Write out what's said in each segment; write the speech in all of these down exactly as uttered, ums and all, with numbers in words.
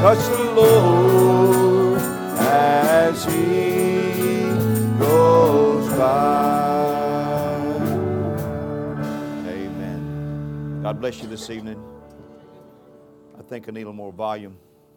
touch the Lord as He goes by. Amen. God bless you this evening. I think I need a little more volume.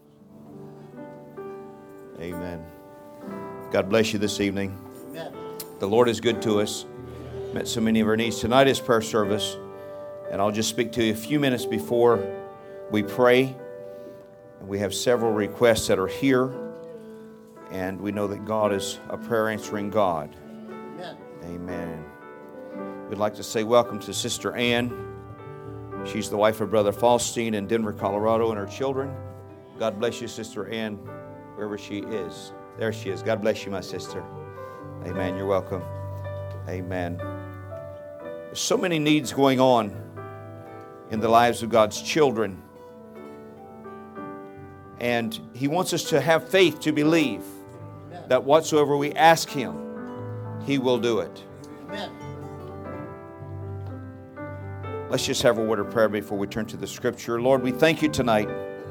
Amen. God bless you this evening. Amen. The Lord is good to us. Met so many of our needs. Tonight is prayer service. And I'll just speak to you a few minutes before we pray. And we have several requests that are here. And we know that God is a prayer answering God. Amen. Amen. We'd like to say welcome to Sister Ann. She's the wife of Brother Falstein in Denver, Colorado, and her children. God bless you, Sister Ann, wherever she is. There she is. God bless you, my sister. Amen. You're welcome. Amen. There's so many needs going on in the lives of God's children. And He wants us to have faith to believe that whatsoever we ask Him, He will do it. Amen. Let's just have a word of prayer before we turn to the Scripture. Lord, we thank You tonight.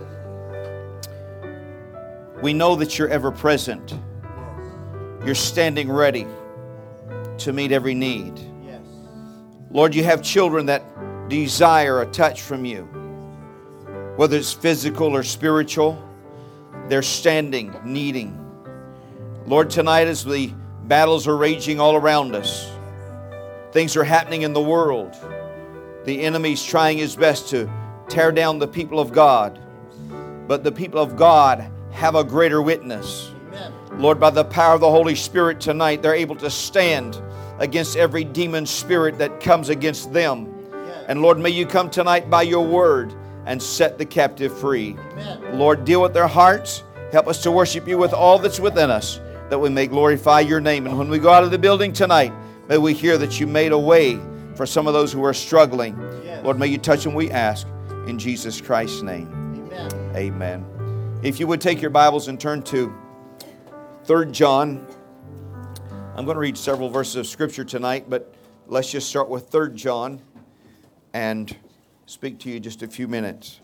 We know that You're ever present. You're standing ready to meet every need. Lord, You have children that desire a touch from You. Whether it's physical or spiritual, they're standing, needing. Lord, tonight as the battles are raging all around us, things are happening in the world. The enemy's trying his best to tear down the people of God. But the people of God have a greater witness. Amen. Lord, by the power of the Holy Spirit tonight, they're able to stand against every demon spirit that comes against them. Yes. And Lord, may You come tonight by Your word and set the captive free. Amen. Lord, deal with their hearts. Help us to worship You with all that's within us, that we may glorify Your name. And when we go out of the building tonight, may we hear that You made a way for some of those who are struggling. Yes. Lord, may You touch them, we ask, in Jesus Christ's name. Amen. Amen. If you would take your Bibles and turn to Third John. I'm going to read several verses of Scripture tonight, but let's just start with Third John and speak to you just a few minutes.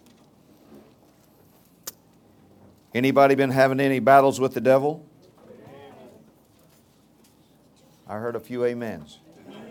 Anybody been having any battles with the devil? I heard a few amens.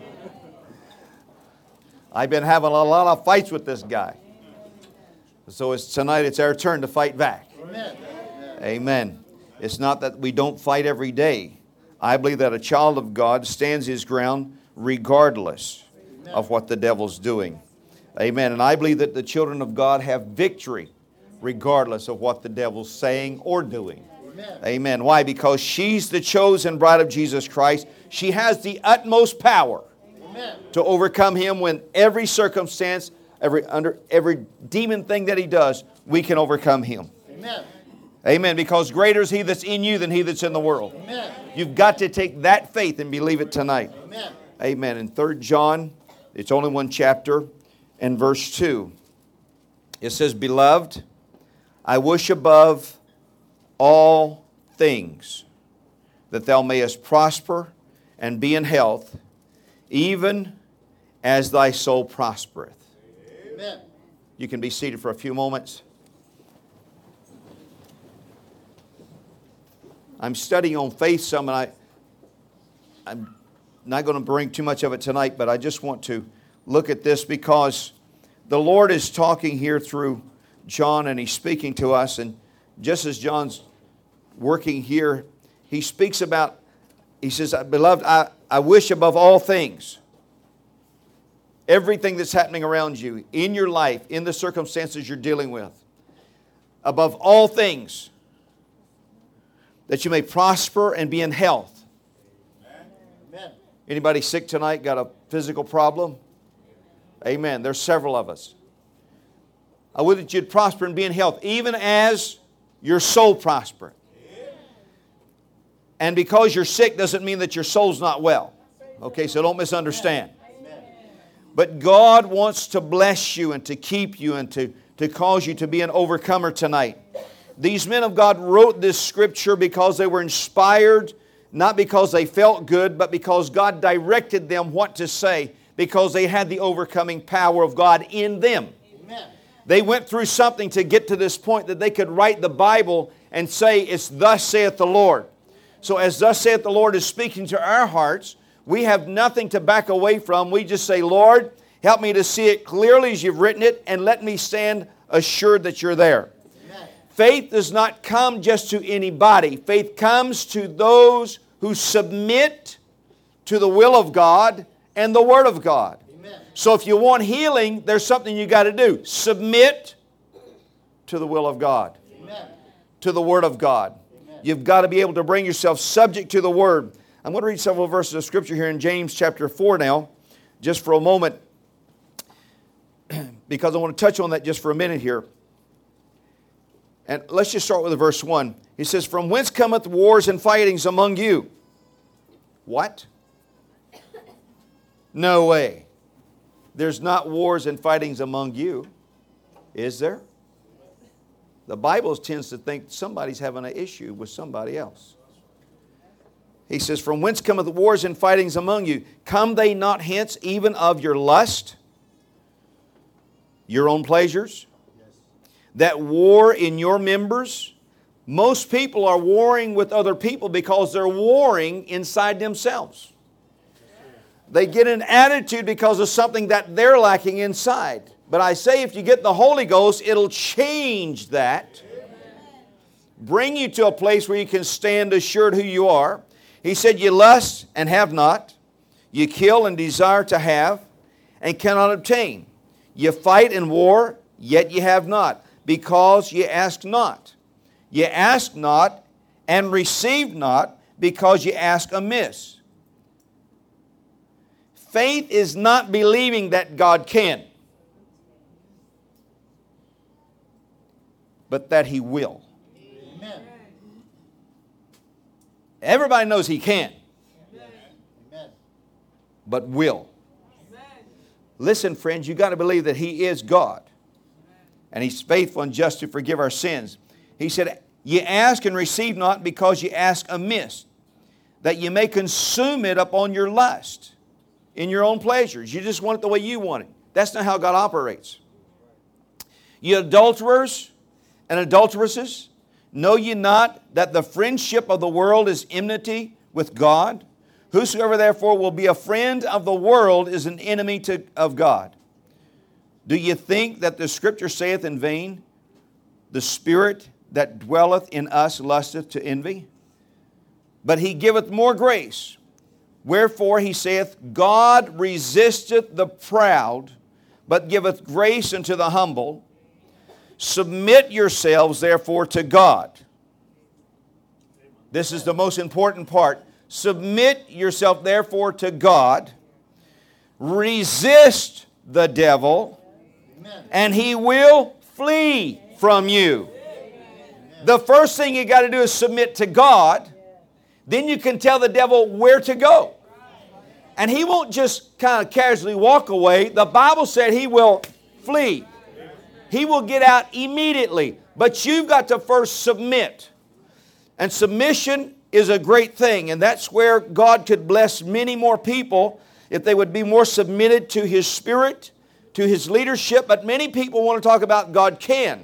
I've been having a lot of fights with this guy. So it's tonight it's our turn to fight back. Amen. Amen. It's not that we don't fight every day. I believe that a child of God stands his ground regardless Amen. Of what the devil's doing. Amen. And I believe that the children of God have victory regardless of what the devil's saying or doing. Amen. Amen. Why? Because she's the chosen bride of Jesus Christ. She has the utmost power Amen. To overcome him when every circumstance, every under every demon thing that he does, we can overcome him. Amen. Amen. Because greater is He that's in you than he that's in the world. Amen. You've got to take that faith and believe it tonight. Amen. Amen. In Third John, it's only one chapter, and verse two. It says, Beloved, I wish above all things that thou mayest prosper and be in health, even as thy soul prospereth. Amen. You can be seated for a few moments. I'm studying on faith some, and I, I'm not going to bring too much of it tonight, but I just want to look at this because the Lord is talking here through John, and He's speaking to us. And just as John's working here, he speaks about, he says, Beloved, I, I wish above all things, everything that's happening around you, in your life, in the circumstances you're dealing with, above all things, that you may prosper and be in health. Amen. Anybody sick tonight, got a physical problem? Amen. There's several of us. I would that you'd prosper and be in health, even as your soul prosper. And because you're sick doesn't mean that your soul's not well. Okay, so don't misunderstand. But God wants to bless you and to keep you and to, to cause you to be an overcomer tonight. These men of God wrote this scripture because they were inspired, not because they felt good, but because God directed them what to say, because they had the overcoming power of God in them. Amen. They went through something to get to this point that they could write the Bible and say, it's thus saith the Lord. So as thus saith the Lord is speaking to our hearts, we have nothing to back away from. We just say, Lord, help me to see it clearly as you've written it, and let me stand assured that you're there. Amen. Faith does not come just to anybody. Faith comes to those who submit to the will of God and the Word of God. Amen. So if you want healing, there's something you got to do. Submit to the will of God, Amen. To the Word of God. Amen. You've got to be able to bring yourself subject to the Word. I'm going to read several verses of Scripture here in James chapter four now, just for a moment, because I want to touch on that just for a minute here. And let's just start with verse one. He says, from whence cometh wars and fightings among you? What? No way. There's not wars and fightings among you. Is there? The Bible tends to think somebody's having an issue with somebody else. He says, from whence cometh wars and fightings among you? Come they not hence even of your lust, your own pleasures, that war in your members? Most people are warring with other people because they're warring inside themselves. They get an attitude because of something that they're lacking inside. But I say if you get the Holy Ghost, it'll change that. Bring you to a place where you can stand assured who you are. He said, you lust and have not. You kill and desire to have and cannot obtain. You fight and war, yet ye have not, because ye ask not. Ye ask not and receive not, because ye ask amiss. Faith is not believing that God can, but that He will. Amen. Everybody knows He can, Amen. But will. Amen. Listen, friends, you've got to believe that He is God, and He's faithful and just to forgive our sins. He said, ye ask and receive not, because ye ask amiss, that ye may consume it upon your lust, in your own pleasures. You just want it the way you want it. That's not how God operates. Ye adulterers and adulteresses, know ye not that the friendship of the world is enmity with God? Whosoever therefore will be a friend of the world is an enemy to, of God. Do ye think that the Scripture saith in vain, the Spirit that dwelleth in us lusteth to envy? But He giveth more grace. Wherefore He saith, God resisteth the proud, but giveth grace unto the humble. Submit yourselves therefore to God. This is the most important part. Submit yourself therefore to God. Resist the devil, and he will flee from you. The first thing you got to do is submit to God. Then you can tell the devil where to go. And he won't just kind of casually walk away. The Bible said he will flee. He will get out immediately. But you've got to first submit. And submission is a great thing. And that's where God could bless many more people if they would be more submitted to His Spirit, to His leadership. But many people want to talk about God can.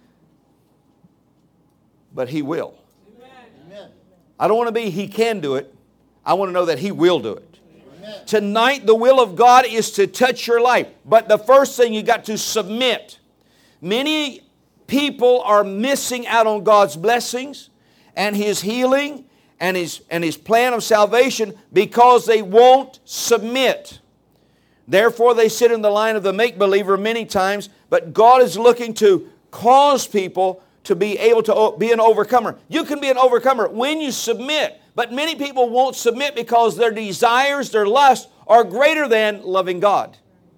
But He will. Amen. I don't want to be He can do it. I want to know that He will do it. Amen. Tonight the will of God is to touch your life. But the first thing you got to submit. Many people are missing out on God's blessings and His healing and His, and His plan of salvation because they won't submit. Therefore they sit in the line of the make-believer many times, but God is looking to cause people to be able to be an overcomer. You can be an overcomer when you submit, but many people won't submit because their desires, their lusts are greater than loving God.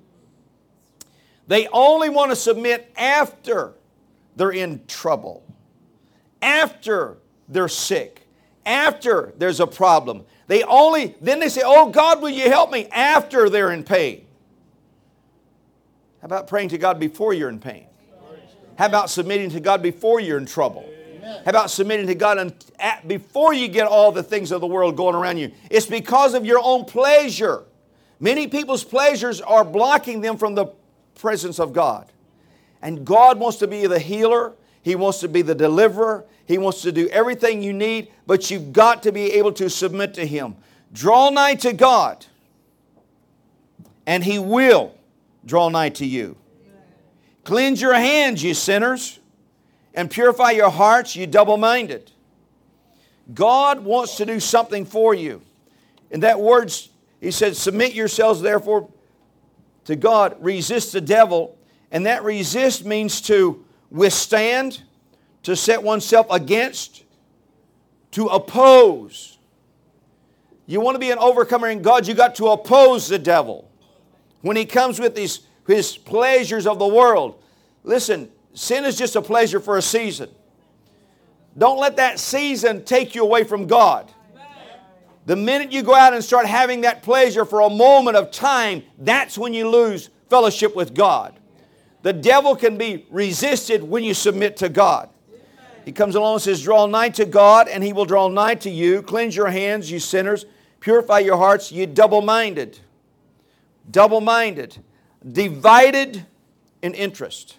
They only want to submit after they're in trouble, after they're sick, after there's a problem. They only, then they say, oh God, will you help me? After they're in pain. How about praying to God before you're in pain? How about submitting to God before you're in trouble? How about submitting to God before you get all the things of the world going around you? It's because of your own pleasure. Many people's pleasures are blocking them from the presence of God. And God wants to be the healer. He wants to be the deliverer. He wants to do everything you need, but you've got to be able to submit to Him. Draw nigh to God, and He will draw nigh to you. Cleanse your hands, you sinners, and purify your hearts, you double-minded. God wants to do something for you. In that words, He said, submit yourselves therefore to God, resist the devil. And that resist means to withstand, to set oneself against, to oppose. You want to be an overcomer in God, you got to oppose the devil. When he comes with his, his pleasures of the world. Listen, sin is just a pleasure for a season. Don't let that season take you away from God. The minute you go out and start having that pleasure for a moment of time, that's when you lose fellowship with God. The devil can be resisted when you submit to God. He comes along and says, draw nigh to God, and He will draw nigh to you. Cleanse your hands, you sinners. Purify your hearts, you double-minded. Double-minded. Divided in interest.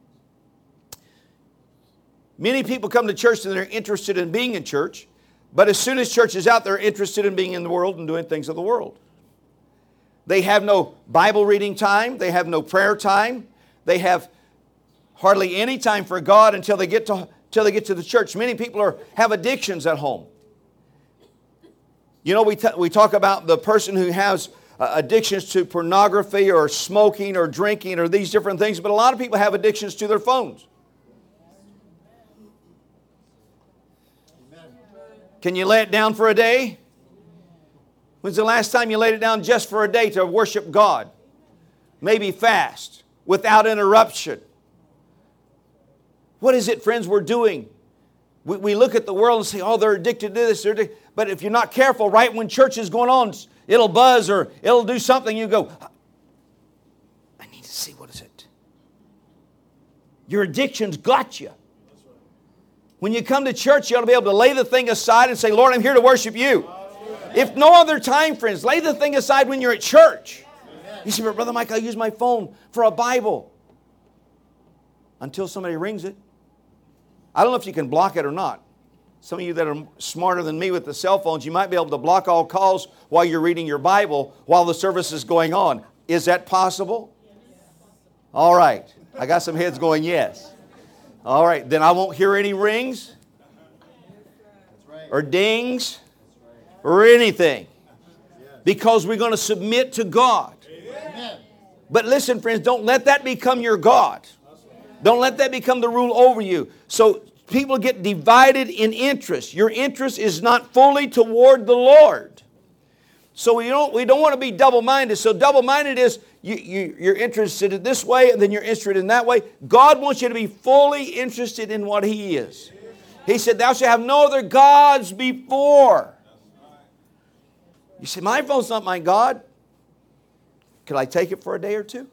Many people come to church and they're interested in being in church, but as soon as church is out, they're interested in being in the world and doing things of the world. They have no Bible reading time. They have no prayer time. They have hardly any time for God until they get to, until they get to the church. Many people are, have addictions at home. You know, we, t- we talk about the person who has uh, addictions to pornography or smoking or drinking or these different things, but a lot of people have addictions to their phones. Can you lay it down for a day? When's the last time you laid it down just for a day to worship God? Maybe fast, without interruption. What is it, friends, we're doing? We, we look at the world and say, oh, they're addicted to this. They're addicted. But if you're not careful, right when church is going on, it'll buzz or it'll do something. You go, I need to see, what is it? Your addiction's got you. When you come to church, you ought to be able to lay the thing aside and say, Lord, I'm here to worship you. If no other time, friends, lay the thing aside when you're at church. You say, but Brother Mike, I use my phone for a Bible. Until somebody rings it. I don't know if you can block it or not. Some of you that are smarter than me with the cell phones, you might be able to block all calls while you're reading your Bible while the service is going on. Is that possible? All right. I got some heads going, yes. All right, then I won't hear any rings or dings or anything because we're going to submit to God. But listen, friends, don't let that become your God. Don't let that become the rule over you. So people get divided in interest. Your interest is not fully toward the Lord. So we don't, we don't want to be double-minded. So double-minded is you, you, you're interested in this way and then you're interested in that way. God wants you to be fully interested in what He is. He said, thou shalt have no other gods before. You say, my phone's not my God. Could I take it for a day or two?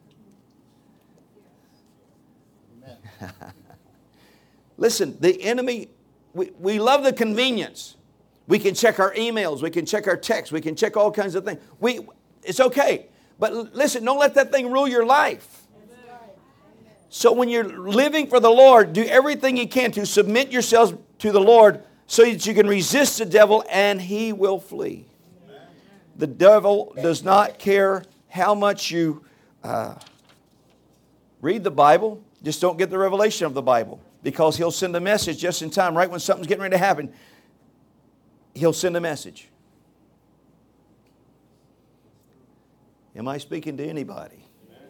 Listen, the enemy, we, we love the convenience. We can check our emails. We can check our texts. We can check all kinds of things. We, it's okay. But listen, don't let that thing rule your life. So when you're living for the Lord, do everything you can to submit yourselves to the Lord so that you can resist the devil and he will flee. The devil does not care how much you uh, read the Bible. Just don't get the revelation of the Bible because he'll send a message just in time, right when something's getting ready to happen. He'll send a message. Am I speaking to anybody?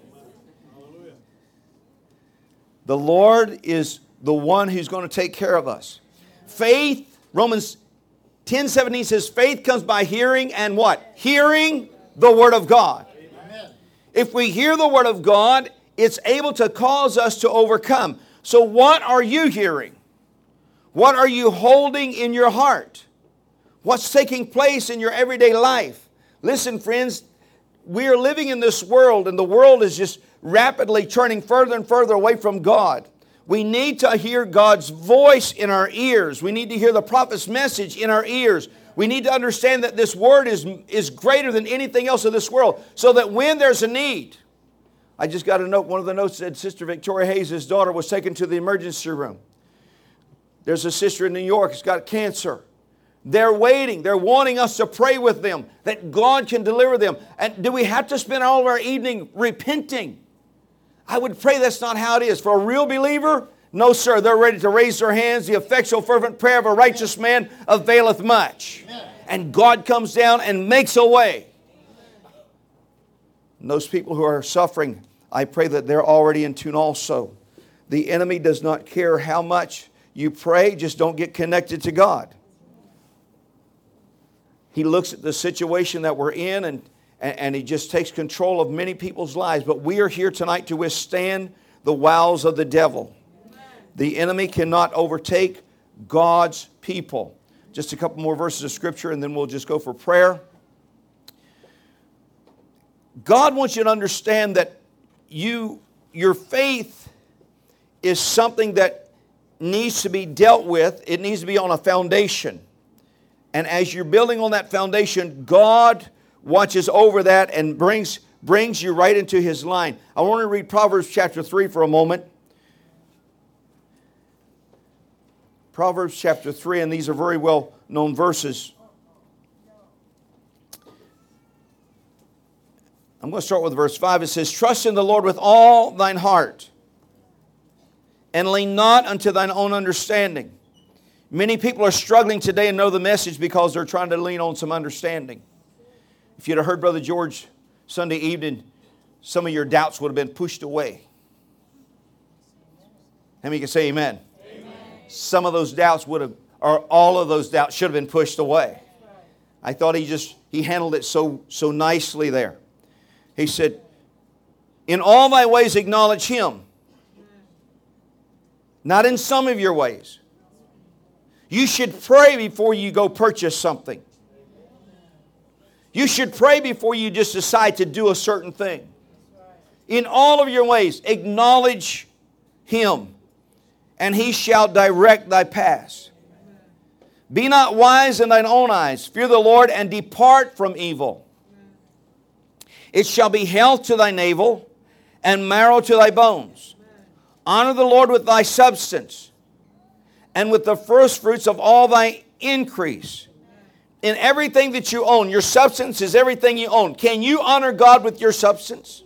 The Lord is the one who's going to take care of us. Faith, Romans ten seventeen says, faith comes by hearing and what? Hearing the Word of God. Amen. If we hear the Word of God, it's able to cause us to overcome. So what are you hearing? What are you holding in your heart? What's taking place in your everyday life? Listen, friends, we are living in this world, and the world is just rapidly turning further and further away from God. We need to hear God's voice in our ears. We need to hear the prophet's message in our ears. We need to understand that this word is, is greater than anything else in this world, so that when there's a need, I just got a note. One of the notes said Sister Victoria Hayes' daughter was taken to the emergency room. There's a sister in New York who's got cancer. They're waiting. They're wanting us to pray with them that God can deliver them. And do we have to spend all of our evening repenting? I would pray that's not how it is. For a real believer, no, sir. They're ready to raise their hands. The effectual, fervent prayer of a righteous man availeth much. And God comes down and makes a way. And those people who are suffering, I pray that they're already in tune also. The enemy does not care how much you pray, just don't get connected to God. He looks at the situation that we're in and, and, and he just takes control of many people's lives. But we are here tonight to withstand the wiles of the devil. The enemy cannot overtake God's people. Just a couple more verses of Scripture and then we'll just go for prayer. God wants you to understand that you, your faith is something that needs to be dealt with. It needs to be on a foundation. And as you're building on that foundation, God watches over that and brings, brings you right into His line. I want to read Proverbs chapter three for a moment. Proverbs chapter three, and these are very well known verses. I'm going to start with verse five. It says, trust in the Lord with all thine heart, and lean not unto thine own understanding. Many people are struggling today and know the message because they're trying to lean on some understanding. If you'd have heard Brother George Sunday evening, some of your doubts would have been pushed away. How many can say amen? Amen. Some of those doubts would have, or all of those doubts should have been pushed away. I thought he just, he handled it so, so nicely there. He said, in all thy ways acknowledge Him. Not in some of your ways. You should pray before you go purchase something. You should pray before you just decide to do a certain thing. In all of your ways, acknowledge Him, and He shall direct thy paths. Be not wise in thine own eyes. Fear the Lord and depart from evil. It shall be health to thy navel and marrow to thy bones. Honor the Lord with thy substance, and with the first fruits of all thy increase. In everything that you own, your substance is everything you own. Can you honor God with your substance?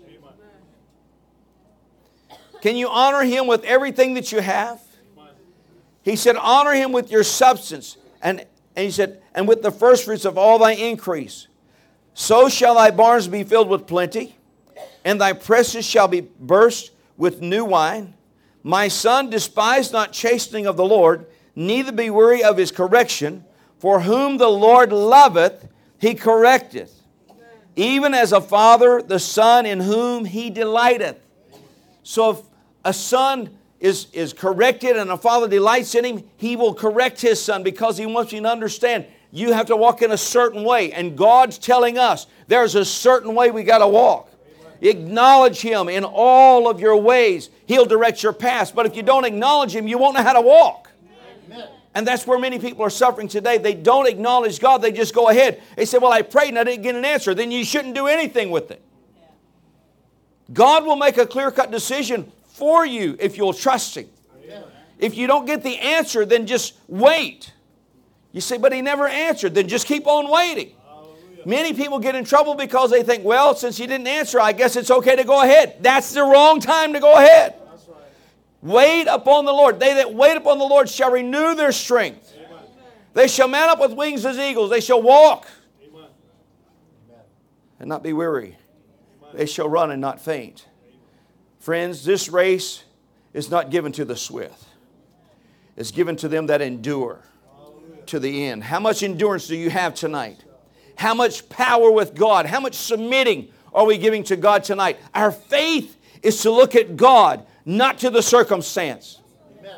Can you honor Him with everything that you have? He said, honor Him with your substance. And, and He said, and with the first fruits of all thy increase. So shall thy barns be filled with plenty, and thy presses shall be burst with new wine. My son, despise not chastening of the Lord, neither be weary of His correction. For whom the Lord loveth, He correcteth. Even as a father, the son in whom He delighteth. So if a son is, is corrected and a father delights in him, He will correct his son because He wants you to understand you have to walk in a certain way. And God's telling us there's a certain way we got to walk. Acknowledge Him in all of your ways. He'll direct your paths. But if you don't acknowledge Him, you won't know how to walk. Amen. And that's where many people are suffering today. They don't acknowledge God. They just go ahead. They say, well, I prayed and I didn't get an answer. Then you shouldn't do anything with it. God will make a clear-cut decision for you if you'll trust Him. Amen. If you don't get the answer, then just wait. You say, but He never answered. Then just keep on waiting. Many people get in trouble because they think, well, since He didn't answer, I guess it's okay to go ahead. That's the wrong time to go ahead. That's right. Wait upon the Lord. They that wait upon the Lord shall renew their strength. Amen. They shall mount up with wings as eagles. They shall walk Amen. And not be weary. Amen. They shall run and not faint. Amen. Friends, this race is not given to the swift. It's given to them that endure Hallelujah. To the end. How much endurance do you have tonight? How much power with God? How much submitting are we giving to God tonight? Our faith is to look at God, not to the circumstance. Amen.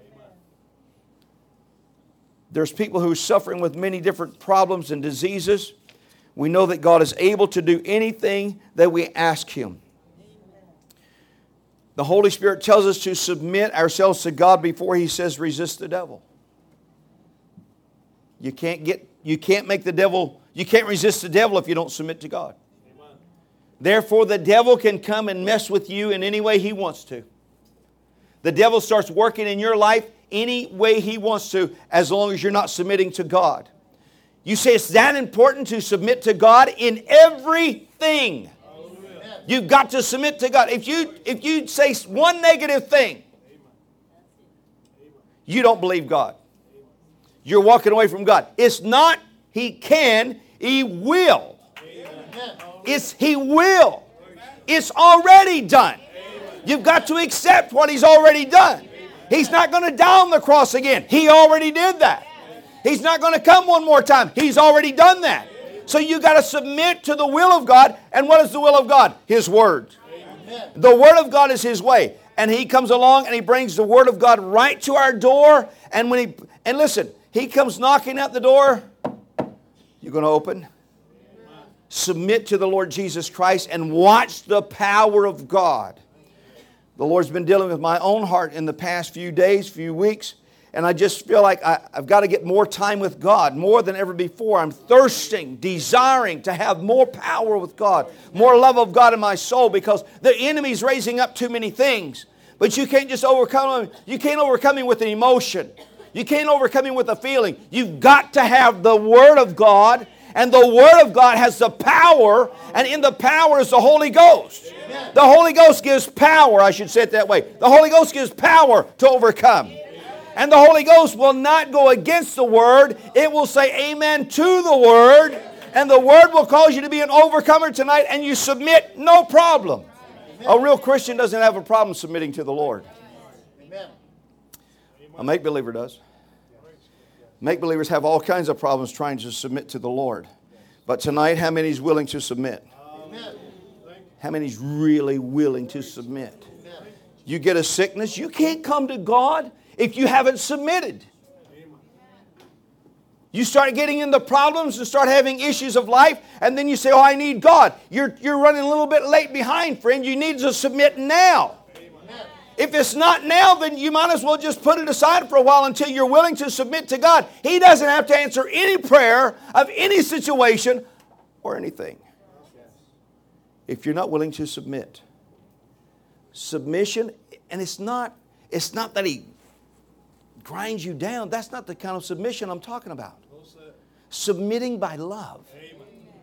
There's people who are suffering with many different problems and diseases. We know that God is able to do anything that we ask Him. The Holy Spirit tells us to submit ourselves to God before He says resist the devil. You can't get, you can't make the devil... You can't resist the devil if you don't submit to God. Amen. Therefore, the devil can come and mess with you in any way he wants to. The devil starts working in your life any way he wants to, as long as you're not submitting to God. You say it's that important to submit to God in everything. You've got to submit to God. If you, if you say one negative thing, you don't believe God. You're walking away from God. It's not He can, He will. It's He will. It's already done. You've got to accept what He's already done. He's not going to die on the cross again. He already did that. He's not going to come one more time. He's already done that. So you got to submit to the will of God. And what is the will of God? His Word. The Word of God is His way. And He comes along and He brings the Word of God right to our door. And when He, and listen, He comes knocking at the door, you're going to open. Submit to the Lord Jesus Christ and watch the power of God. The Lord's been dealing with my own heart in the past few days, few weeks. And I just feel like I, I've got to get more time with God, more than ever before. I'm thirsting, desiring to have more power with God, more love of God in my soul, because the enemy's raising up too many things. But you can't just overcome him. You can't overcome him with an emotion. You can't overcome him with a feeling. You've got to have the Word of God, and the Word of God has the power, and in the power is the Holy Ghost. Amen. The Holy Ghost gives power, I should say it that way. The Holy Ghost gives power to overcome. And the Holy Ghost will not go against the Word. It will say amen to the Word. And the Word will cause you to be an overcomer tonight. And you submit, no problem. A real Christian doesn't have a problem submitting to the Lord. A make-believer does. Make-believers have all kinds of problems trying to submit to the Lord. But tonight, how many is willing to submit? How many is really willing to submit? You get a sickness, you can't come to God if you haven't submitted. You start getting into problems and start having issues of life, and then you say, oh, I need God. You're, you're running a little bit late behind, friend. You need to submit now. Amen. If it's not now, then you might as well just put it aside for a while until you're willing to submit to God. He doesn't have to answer any prayer of any situation or anything if you're not willing to submit. Submission, and it's not, it's not that He grinds you down. That's not the kind of submission I'm talking about. Submitting by love. Amen.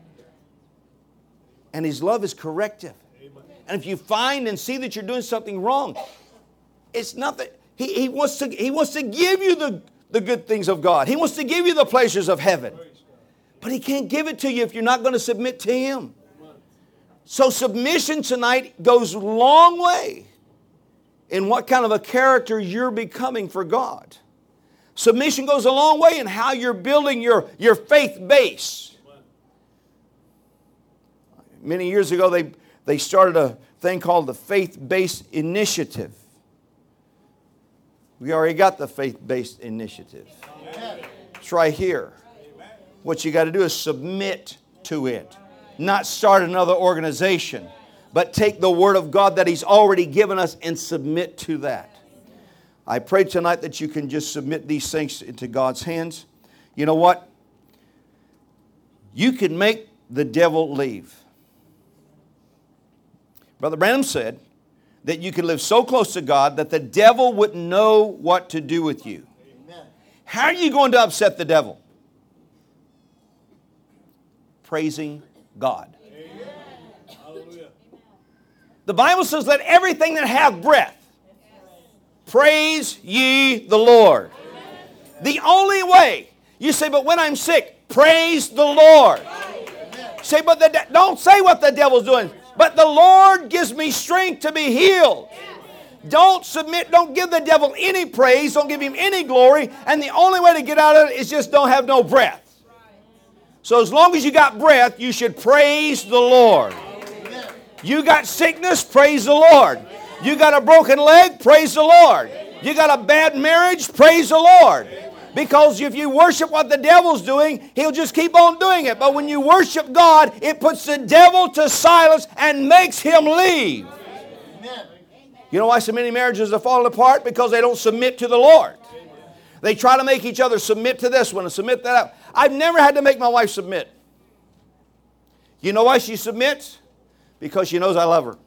And His love is corrective. Amen. And if you find and see that you're doing something wrong, it's not that He, he wants to He wants to give you the, the good things of God. He wants to give you the pleasures of heaven. But He can't give it to you if you're not going to submit to Him. So submission tonight goes a long way in what kind of a character you're becoming for God. Submission goes a long way in how you're building your, your faith base. Many years ago, they, they started a thing called the Faith-Based Initiative. We already got the Faith-Based Initiative. It's right here. What you got to do is submit to it. Not start another organization, but take the Word of God that He's already given us and submit to that. I pray tonight that you can just submit these things into God's hands. You know what? You can make the devil leave. Brother Branham said that you can live so close to God that the devil wouldn't know what to do with you. Amen. How are you going to upset the devil? Praising God. Amen. The Bible says, let everything that hath breath praise ye the Lord. Amen. The only way. You say, but when I'm sick, praise the Lord. Amen. Say, but the de- don't say what the devil's doing. But the Lord gives me strength to be healed. Amen. Don't submit, don't give the devil any praise, don't give him any glory. And the only way to get out of it is just don't have no breath. So as long as you got breath, you should praise the Lord. Amen. You got sickness, praise the Lord. You got a broken leg, praise the Lord. You got a bad marriage, praise the Lord. Because if you worship what the devil's doing, he'll just keep on doing it. But when you worship God, it puts the devil to silence and makes him leave. Amen. You know why so many marriages are falling apart? Because they don't submit to the Lord. They try to make each other submit to this one and submit that out. I've never had to make my wife submit. You know why she submits? Because she knows I love her.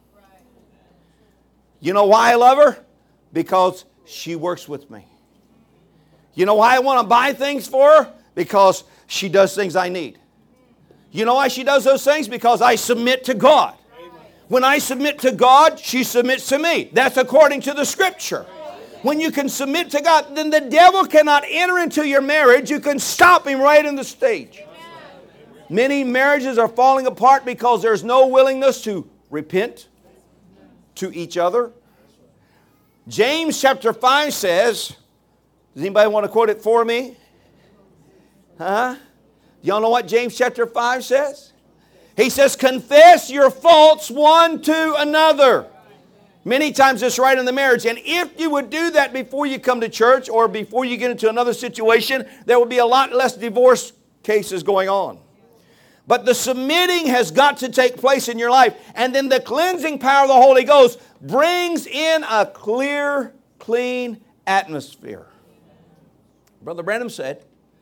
You know why I love her? Because she works with me. You know why I want to buy things for her? Because she does things I need. You know why she does those things? Because I submit to God. When I submit to God, she submits to me. That's according to the Scripture. When you can submit to God, then the devil cannot enter into your marriage. You can stop him right in the stage. Many marriages are falling apart because there's no willingness to repent to each other. James chapter five says, does anybody want to quote it for me? Huh? Y'all know what James chapter five says? He says, confess your faults one to another. Many times it's right in the marriage. And if you would do that before you come to church or before you get into another situation, there will be a lot less divorce cases going on. But the submitting has got to take place in your life. And then the cleansing power of the Holy Ghost brings in a clear, clean atmosphere. Brother Branham said,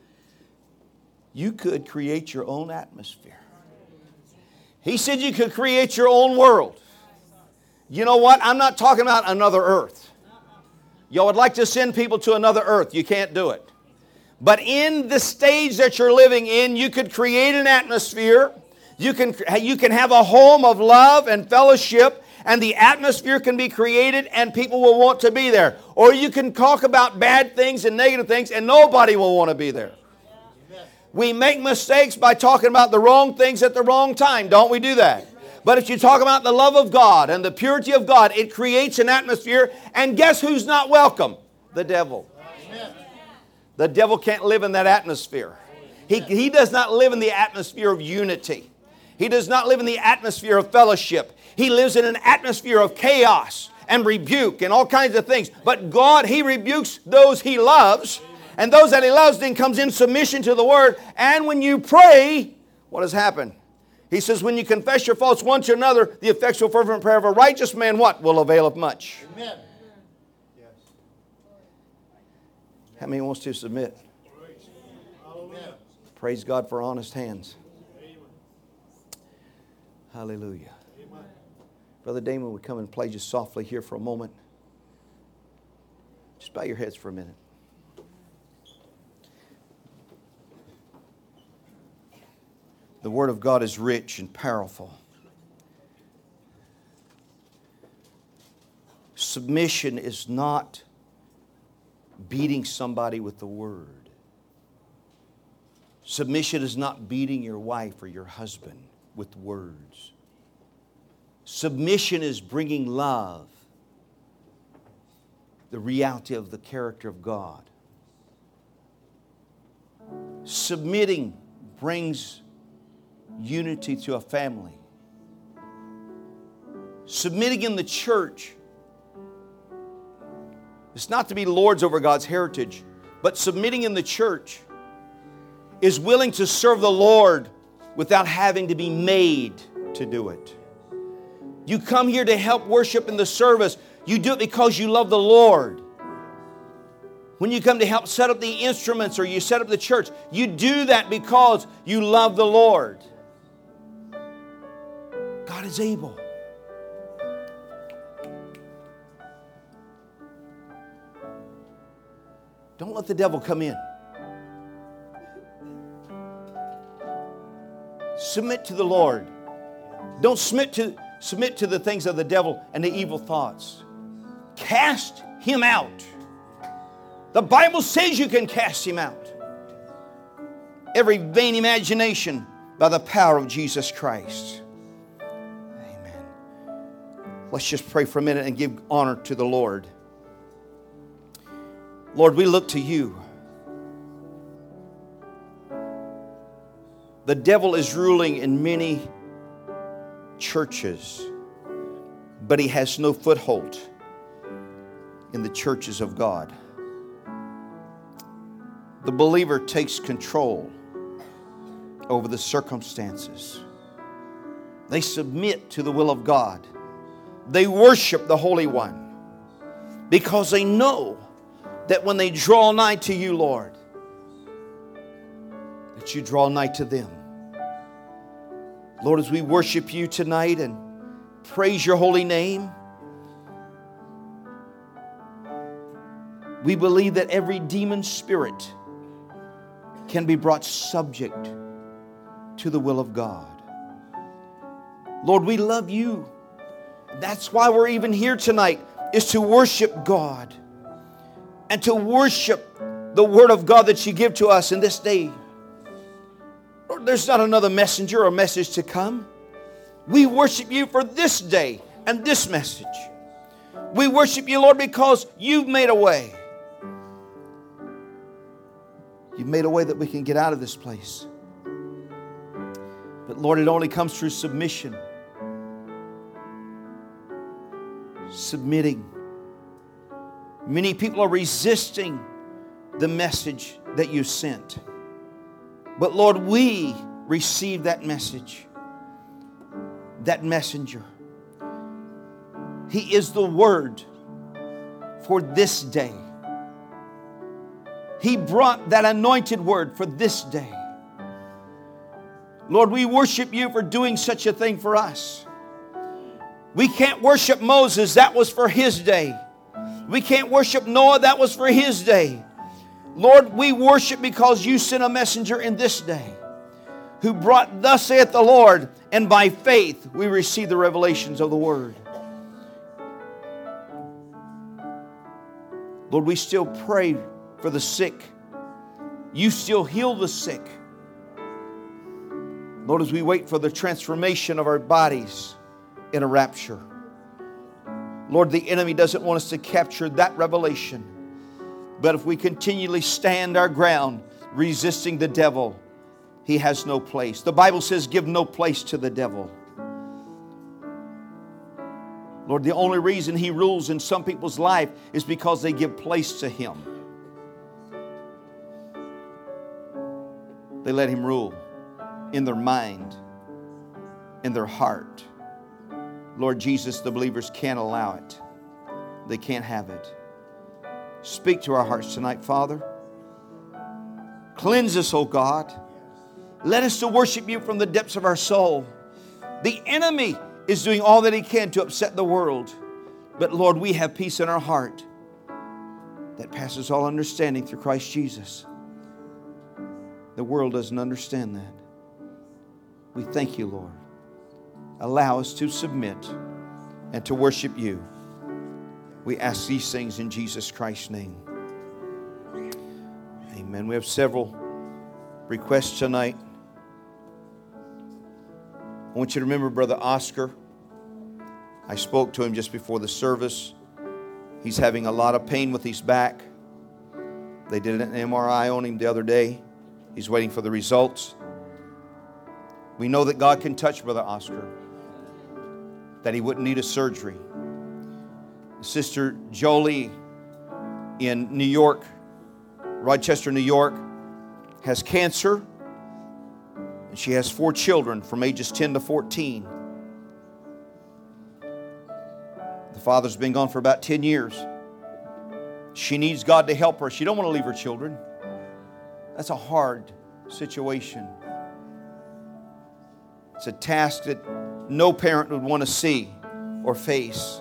you could create your own atmosphere. He said you could create your own world. You know what? I'm not talking about another earth. Y'all would like to send people to another earth. You can't do it. But in the stage that you're living in, you could create an atmosphere. You can, you can have a home of love and fellowship, and the atmosphere can be created and people will want to be there. Or you can talk about bad things and negative things and nobody will want to be there. We make mistakes by talking about the wrong things at the wrong time. Don't we do that? But if you talk about the love of God and the purity of God, it creates an atmosphere. And guess who's not welcome? The devil. The devil can't live in that atmosphere. He, he does not live in the atmosphere of unity. He does not live in the atmosphere of fellowship. He lives in an atmosphere of chaos and rebuke and all kinds of things. But God, He rebukes those He loves. And those that He loves then comes in submission to the Word. And when you pray, what has happened? He says, when you confess your faults one to another, the effectual fervent prayer of a righteous man, what? Will availeth much. Amen. Yes. How many wants to submit? Amen. Praise God for honest hands. Amen. Hallelujah. Amen. Brother Damon would come and play just softly here for a moment. Just bow your heads for a minute. The Word of God is rich and powerful. Submission is not beating somebody with the Word. Submission is not beating your wife or your husband with words. Submission is bringing love, the reality of the character of God. Submitting brings unity to a family. Submitting in the church is not to be lords over God's heritage, but submitting in the church is willing to serve the Lord without having to be made to do it. You come here to help worship in the service. You do it because you love the Lord. When you come to help set up the instruments or you set up the church, you do that because you love the Lord. God is able. Don't let the devil come in. Submit to the Lord. Don't submit to, submit to the things of the devil and the evil thoughts. Cast him out. The Bible says you can cast him out. Every vain imagination by the power of Jesus Christ. Amen. Let's just pray for a minute and give honor to the Lord. Lord, we look to you. The devil is ruling in many churches, but he has no foothold in the churches of God. The believer takes control over the circumstances. They submit to the will of God. They worship the Holy One because they know that when they draw nigh to you, Lord, that you draw nigh to them. Lord, as we worship you tonight and praise your holy name. We believe that every demon spirit can be brought subject to the will of God. Lord, we love you. That's why we're even here tonight, is to worship God and to worship the Word of God that you give to us in this day. Lord, there's not another messenger or message to come. We worship you for this day and this message. We worship you, Lord, because you've made a way. You've made a way that we can get out of this place. But Lord, it only comes through submission. Submitting. Many people are resisting the message that you sent. But Lord, we receive that message. That messenger. He is the Word for this day. He brought that anointed Word for this day. Lord, we worship you for doing such a thing for us. We can't worship Moses. That was for his day. We can't worship Noah. That was for his day. Lord, we worship because you sent a messenger in this day who brought, thus saith the Lord, and by faith we receive the revelations of the Word. Lord, we still pray for the sick. You still heal the sick. Lord, as we wait for the transformation of our bodies in a rapture. Lord, the enemy doesn't want us to capture that revelation. But if we continually stand our ground resisting the devil, he has no place. The Bible says, give no place to the devil. Lord, the only reason he rules in some people's life is because they give place to him. They let him rule in their mind, in their heart. Lord Jesus, the believers can't allow it. They can't have it. Speak to our hearts tonight, Father. Cleanse us, O God. Let us to worship you from the depths of our soul. The enemy is doing all that he can to upset the world. But Lord, we have peace in our heart that passes all understanding through Christ Jesus. The world doesn't understand that. We thank you, Lord. Allow us to submit and to worship you. We ask these things in Jesus Christ's name. Amen. We have several requests tonight. I want you to remember Brother Oscar. I spoke to him just before the service. He's having a lot of pain with his back. They did an M R I on him the other day. He's waiting for the results. We know that God can touch Brother Oscar, that he wouldn't need a surgery. Sister Jolie in New York, Rochester, New York, has cancer. And she has four children from ages ten to fourteen. The father's been gone for about ten years. She needs God to help her. She don't want to leave her children. That's a hard situation. It's a task that no parent would want to see or face.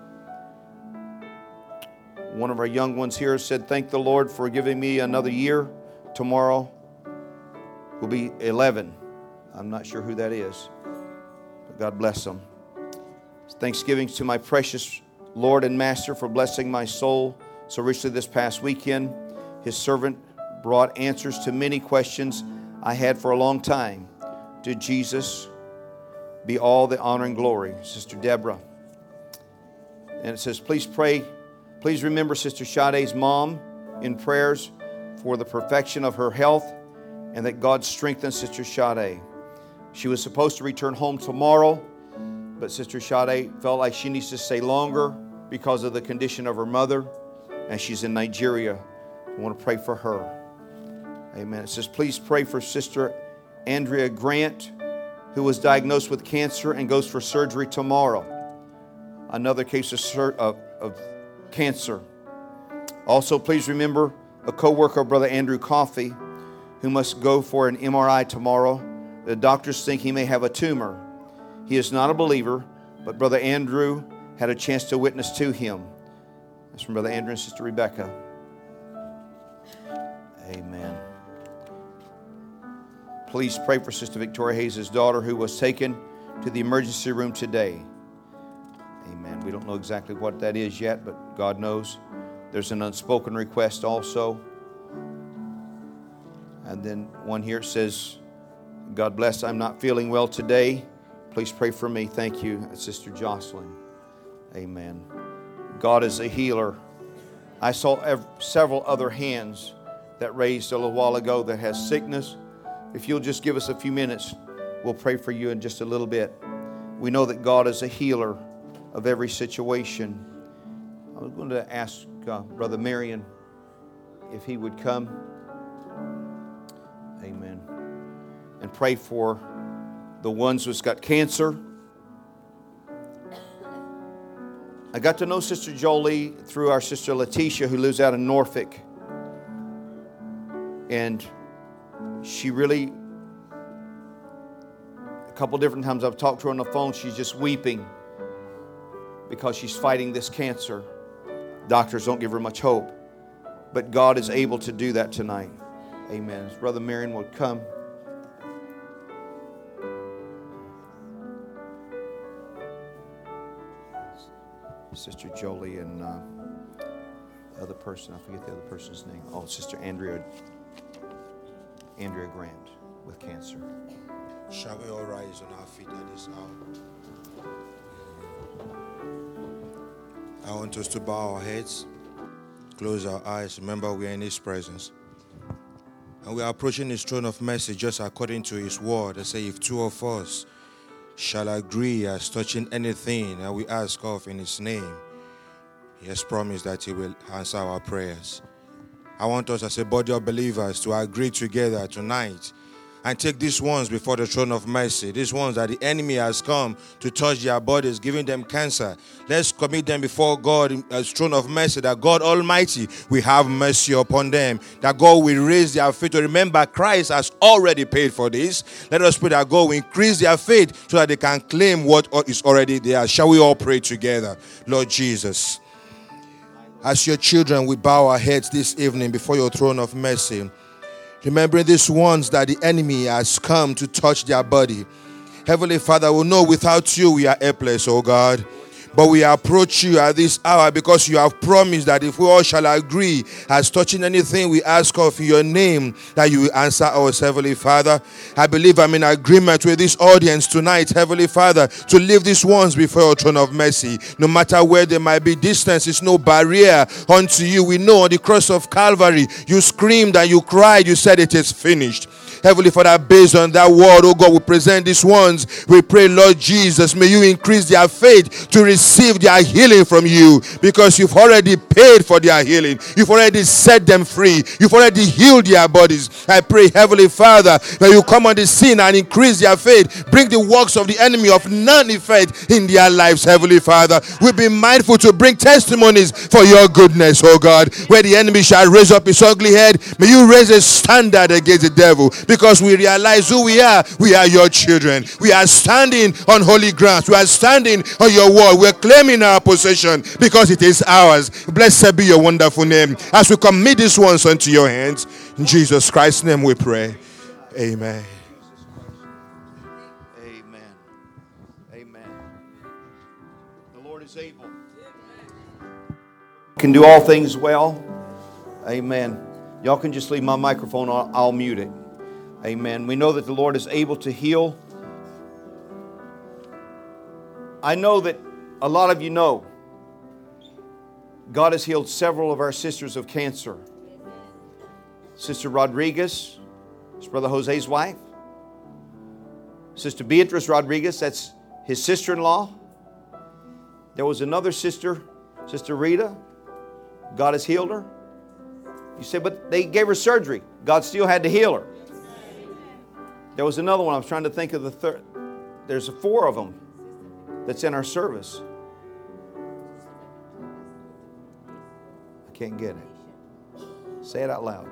One of our young ones here said, thank the Lord for giving me another year. Tomorrow will be eleven. I'm not sure who that is, but God bless them. Thanksgiving to my precious Lord and Master for blessing my soul so richly this past weekend. His servant brought answers to many questions I had for a long time. To Jesus be all the honor and glory. Sister Deborah. And it says, please pray. Please remember Sister Sade's mom in prayers for the perfection of her health and that God strengthen Sister Sade. She was supposed to return home tomorrow, but Sister Sade felt like she needs to stay longer because of the condition of her mother, and she's in Nigeria. I want to pray for her. Amen. It says, please pray for Sister Andrea Grant, who was diagnosed with cancer and goes for surgery tomorrow. Another case of, sur- of, of cancer. Also, please remember a co-worker of Brother Andrew Coffey, who must go for an M R I tomorrow. The doctors think he may have a tumor. He is not a believer, but Brother Andrew had a chance to witness to him. That's from Brother Andrew and Sister Rebecca. Amen. Please pray for Sister Victoria Hayes' daughter who was taken to the emergency room today. Amen. We don't know exactly what that is yet, but God knows. There's an unspoken request also. And then one here says, God bless, I'm not feeling well today. Please pray for me. Thank you, Sister Jocelyn. Amen. God is a healer. I saw ev- several other hands that raised a little while ago that has sickness. If you'll just give us a few minutes, we'll pray for you in just a little bit. We know that God is a healer of every situation. I was going to ask uh, Brother Marion if he would come. Amen. And pray for the ones who's got cancer. I got to know Sister Jolie through our sister Letitia, who lives out in Norfolk. And she really, a couple different times I've talked to her on the phone, she's just weeping because she's fighting this cancer. Doctors don't give her much hope. But God is able to do that tonight. Amen. As Brother Marion would come. Sister Jolie and uh, the other person, I forget the other person's name. Oh, Sister Andrea, Andrea Grant with cancer. Shall we all rise on our feet at this hour? I want us to bow our heads, close our eyes. Remember, we are in His presence. And we are approaching His throne of mercy just according to His word. I say, if two of us shall agree as touching anything that we ask of in His name, He has promised that He will answer our prayers. I want us as a body of believers to agree together tonight and take these ones before the throne of mercy. These ones that the enemy has come to touch their bodies, giving them cancer. Let's commit them before God as throne of mercy, that God Almighty will have mercy upon them, that God will raise their faith to remember Christ has already paid for this. Let us pray that God will increase their faith so that they can claim what is already there. Shall we all pray together? Lord Jesus, as your children, we bow our heads this evening before your throne of mercy, remembering these ones that the enemy has come to touch their body. Heavenly Father, we know without you we are helpless, oh God. But we approach you at this hour because you have promised that if we all shall agree as touching anything we ask of in your name, that you will answer us, Heavenly Father. I believe I'm in agreement with this audience tonight, Heavenly Father, to leave these ones before your throne of mercy. No matter where they might be, distance is no barrier unto you. We know on the cross of Calvary, you screamed and you cried, you said it is finished. Heavenly Father, based on that word, oh God, we present these ones. We pray, Lord Jesus, may you increase their faith to receive their healing from you, because you've already paid for their healing. You've already set them free. You've already healed their bodies. I pray, Heavenly Father, that you come on the scene and increase their faith. Bring the works of the enemy of none effect in their lives, Heavenly Father. We'll be mindful to bring testimonies for your goodness, oh God. Where the enemy shall raise up his ugly head, may you raise a standard against the devil. Because we realize who we are. We are your children. We are standing on holy ground. We are standing on your word. We're claiming our possession because it is ours. Blessed be your wonderful name. As we commit these ones unto your hands, in Jesus Christ's name we pray. Amen. Amen. Amen. The Lord is able. Can do all things well. Amen. Y'all can just leave my microphone on. I'll mute it. Amen. We know that the Lord is able to heal. I know that a lot of you know God has healed several of our sisters of cancer. Sister Rodriguez, it's Brother Jose's wife. Sister Beatrice Rodriguez, that's his sister-in-law. There was another sister, Sister Rita. God has healed her. You say, but they gave her surgery. God still had to heal her. There was another one. I was trying to think of the third. There's four of them that's in our service. I can't get it. Say it out loud.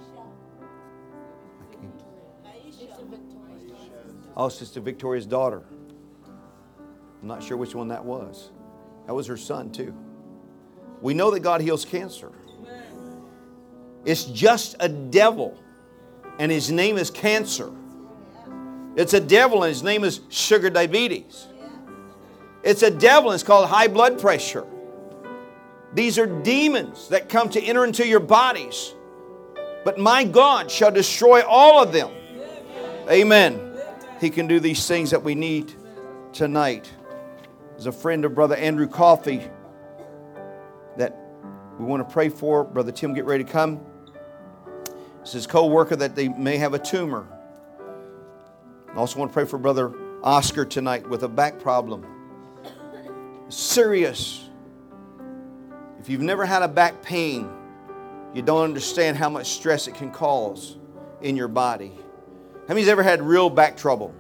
I can't. Oh, Sister Victoria's daughter. I'm not sure which one that was. That was her son too. We know that God heals cancer. It's just a devil, and his name is cancer. It's a devil, and his name is sugar diabetes. It's a devil, and it's called high blood pressure. These are demons that come to enter into your bodies. But my God shall destroy all of them. Amen. He can do these things that we need tonight. There's a friend of Brother Andrew Coffey that we want to pray for. Brother Tim, get ready to come. It's his co-worker that they may have a tumor. I also want to pray for Brother Oscar tonight with a back problem. Serious. If you've never had a back pain, you don't understand how much stress it can cause in your body. How many's ever had real back trouble?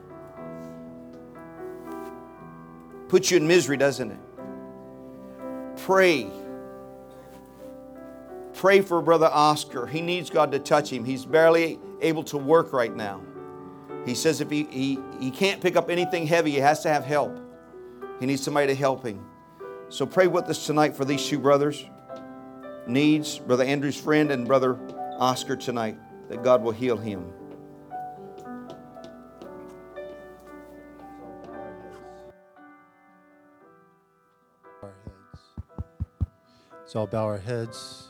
Puts you in misery, doesn't it? Pray. Pray for Brother Oscar. He needs God to touch him. He's barely able to work right now. He says if he, he, he can't pick up anything heavy, he has to have help. He needs somebody to help him. So pray with us tonight for these two brothers' needs, Brother Andrew's friend and Brother Oscar tonight, that God will heal him. Our heads. Let's all bow our heads.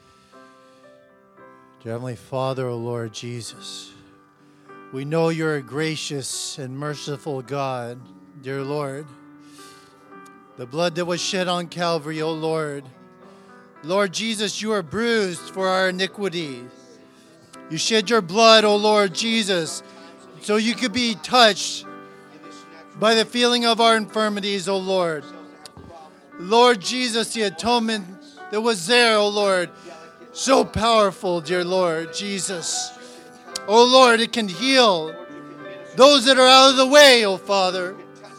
Dear Heavenly Father, O Lord Jesus, we know you're a gracious and merciful God, dear Lord. The blood that was shed on Calvary, O Lord. Lord Jesus, you are bruised for our iniquity. You shed your blood, O Lord Jesus, so you could be touched by the feeling of our infirmities, O Lord. Lord Jesus, the atonement that was there, O Lord, so powerful, dear Lord Jesus. O Lord, it can heal those that are out of the way, O Father.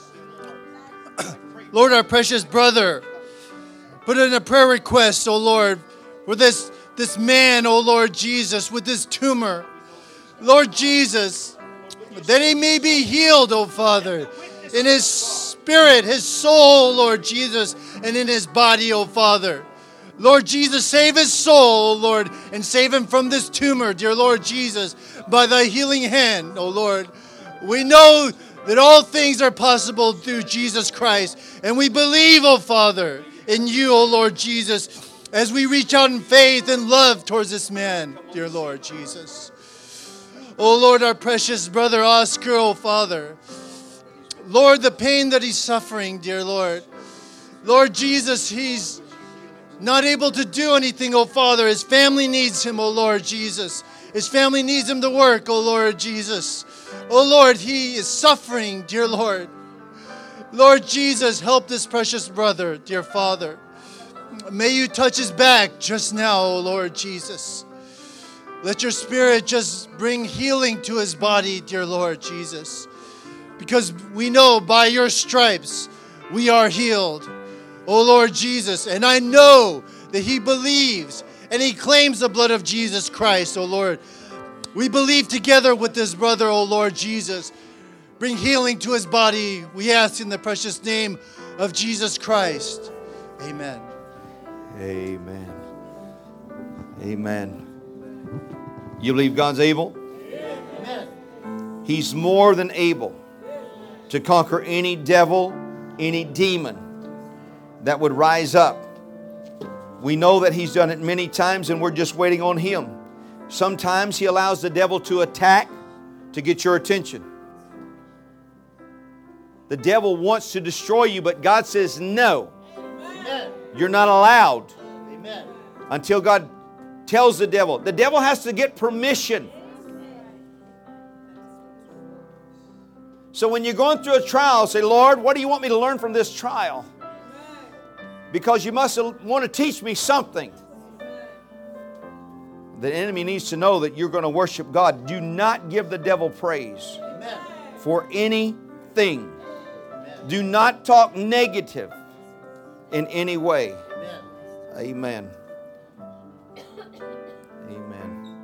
Lord, our precious brother, put in a prayer request, O Lord, for this, this man, O Lord Jesus, with this tumor. Lord Jesus, that he may be healed, O Father, in his spirit, his soul, Lord Jesus, and in his body, O Father. Lord Jesus, save his soul, O Lord, and save him from this tumor, dear Lord Jesus, by thy healing hand, O Lord. We know that all things are possible through Jesus Christ. And we believe, O Father, in you, O Lord Jesus, as we reach out in faith and love towards this man, dear Lord Jesus. O Lord, our precious brother Oscar, O Father. Lord, the pain that he's suffering, dear Lord. Lord Jesus, he's not able to do anything, O Father. His family needs him, O Lord Jesus. His family needs him to work, O Lord Jesus. Oh Lord, he is suffering, dear Lord. Lord Jesus, help this precious brother, dear Father. May you touch his back just now, oh Lord Jesus. Let your Spirit just bring healing to his body, dear Lord Jesus. Because we know by your stripes we are healed, oh Lord Jesus. And I know that he believes and he claims the blood of Jesus Christ, oh Lord. We believe together with this brother, oh Lord Jesus. Bring healing to his body. We ask in the precious name of Jesus Christ. Amen. Amen. Amen. You believe God's able? Amen. He's more than able to conquer any devil, any demon that would rise up. We know that he's done it many times and we're just waiting on him. Sometimes he allows the devil to attack to get your attention. The devil wants to destroy you, but God says no. Amen. You're not allowed. Amen. Until God tells the devil. The devil has to get permission. So when you're going through a trial, say, Lord, what do you want me to learn from this trial? Because you must want to teach me something. The enemy needs to know that you're going to worship God. Do not give the devil praise Amen. For anything. Amen. Do not talk negative in any way. Amen. Amen. Amen.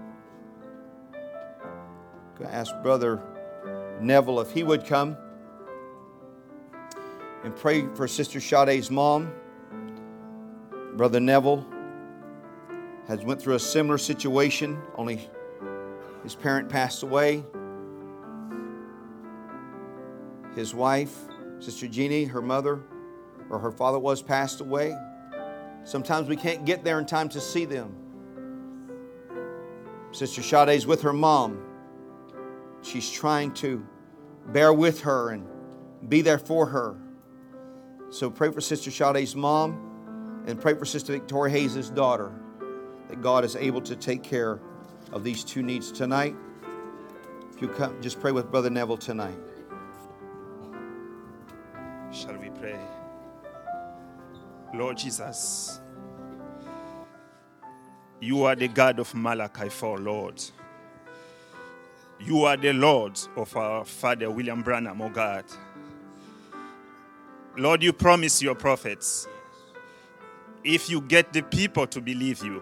I'm going to ask Brother Neville if he would come. and pray for Sister Sade's mom. Brother Neville has went through a similar situation, only his parent passed away. His wife, Sister Jeannie, her mother, or her father was, passed away. Sometimes we can't get there in time to see them. Sister Sade's with her mom. She's trying to bear with her and be there for her. So pray for Sister Sade's mom and pray for Sister Victoria Hayes' daughter, that God is able to take care of these two needs tonight. If you come, just pray with Brother Neville tonight. Shall we pray? Lord Jesus, you are the God of Malachi four, Lord. You are the Lord of our father William Branham, oh God. Lord, you promise your prophets, if you get the people to believe you,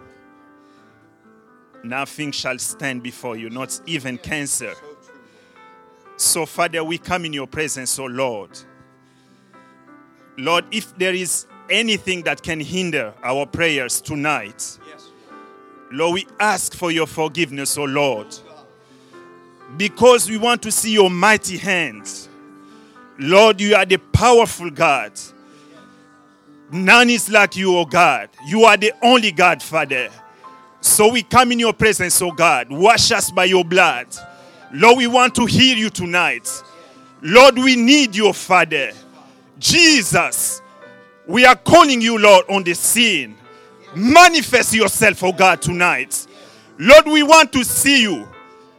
nothing shall stand before you, not even cancer. So, Father, we come in your presence, oh Lord. Lord, if there is anything that can hinder our prayers tonight, Lord, we ask for your forgiveness, oh Lord, because we want to see your mighty hands. Lord, you are the powerful God. None is like you, oh God. You are the only God, Father. So we come in your presence, oh God. Wash us by your blood. Lord, we want to hear you tonight. Lord, we need your Father. Jesus, we are calling you, Lord, on the scene. Manifest yourself, oh God, tonight. Lord, we want to see you.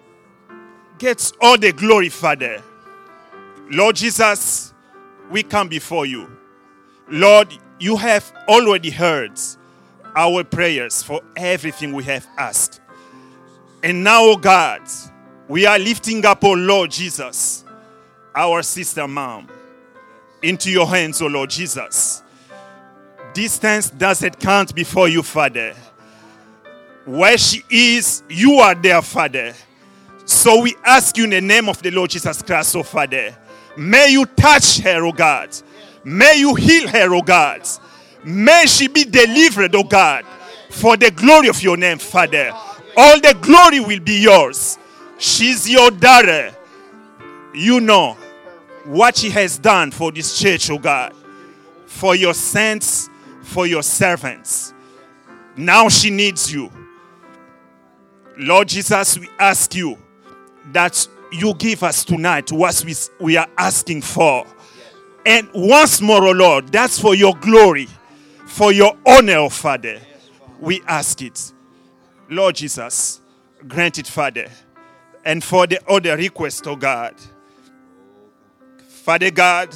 Get all the glory, Father. Lord Jesus, we come before you. Lord, you have already heard our prayers for everything we have asked. And now, oh God, we are lifting up, oh Lord Jesus, our sister mom, into your hands, oh Lord Jesus. Distance doesn't count before you, Father. Where she is, you are there, Father. So we ask you in the name of the Lord Jesus Christ, oh Father, may you touch her, oh God. May you heal her, oh God. May she be delivered, oh God, for the glory of your name, Father. All the glory will be yours. She's your daughter. You know what she has done for this church, oh God, for your saints, for your servants. Now she needs you. Lord Jesus, we ask you that you give us tonight what we, we are asking for. And once more, oh Lord, that's for your glory, for your honor, oh Father. We ask it. Lord Jesus, grant it, Father. And for the other request, oh God, Father God,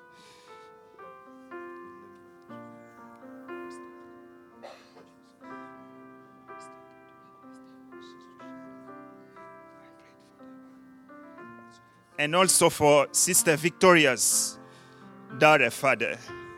and also for Sister Victoria's daughter, Father.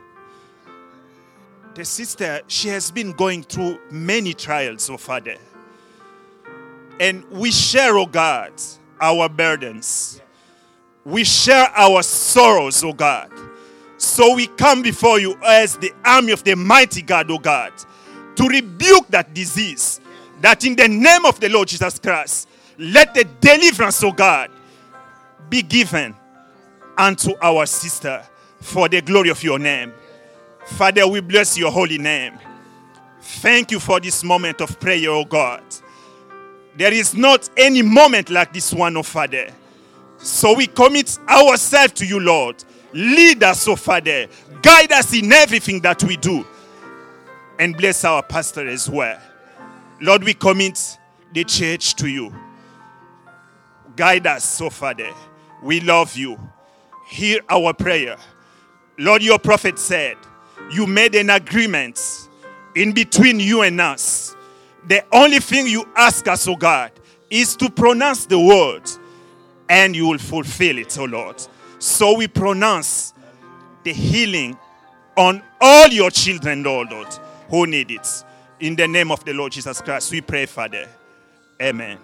The sister, she has been going through many trials, oh Father. And we share, oh God, our burdens. We share our sorrows, oh God. So we come before you as the army of the mighty God, oh God, to rebuke that disease. That in the name of the Lord Jesus Christ, let the deliverance, oh God, be given unto our sister for the glory of your name. Father, we bless your holy name. Thank you for this moment of prayer, oh God. There is not any moment like this one, oh Father. So we commit ourselves to you, Lord. Lead us, oh Father. Guide us in everything that we do. And bless our pastor as well. Lord, we commit the church to you. Guide us, oh Father. We love you. Hear our prayer. Lord, your prophet said, you made an agreement in between you and us. The only thing you ask us, oh God, is to pronounce the word, and you will fulfill it, oh Lord. So we pronounce the healing on all your children, Lord, Lord, who need it. In the name of the Lord Jesus Christ, we pray, Father. Amen.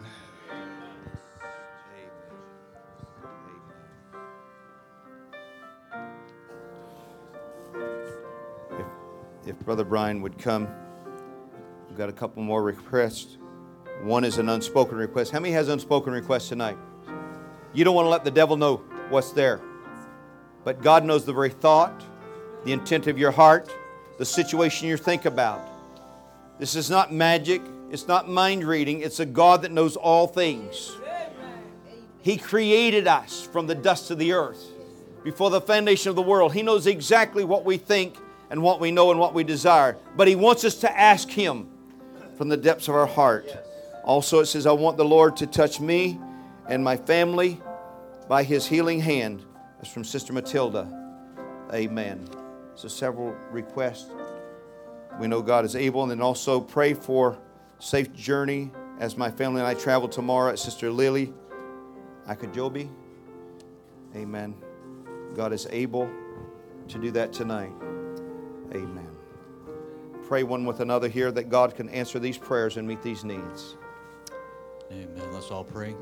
if Brother Brian would come. We've got a couple more requests. One is an unspoken request. How many has unspoken requests tonight? You don't want to let the devil know what's there. But God knows the very thought, the intent of your heart, the situation you think about. This is not magic. It's not mind reading. It's a God that knows all things. He created us from the dust of the earth before the foundation of the world. He knows exactly what we think and what we know and what we desire. But He wants us to ask Him from the depths of our heart. Also, it says, I want the Lord to touch me and my family by His healing hand. That's from Sister Matilda. Amen. So several requests. We know God is able. And then also pray for safe journey as my family and I travel tomorrow at Sister Lily Akajobi. Amen. God is able to do that tonight. Amen. Pray one with another here that God can answer these prayers and meet these needs. Amen. Let's all pray.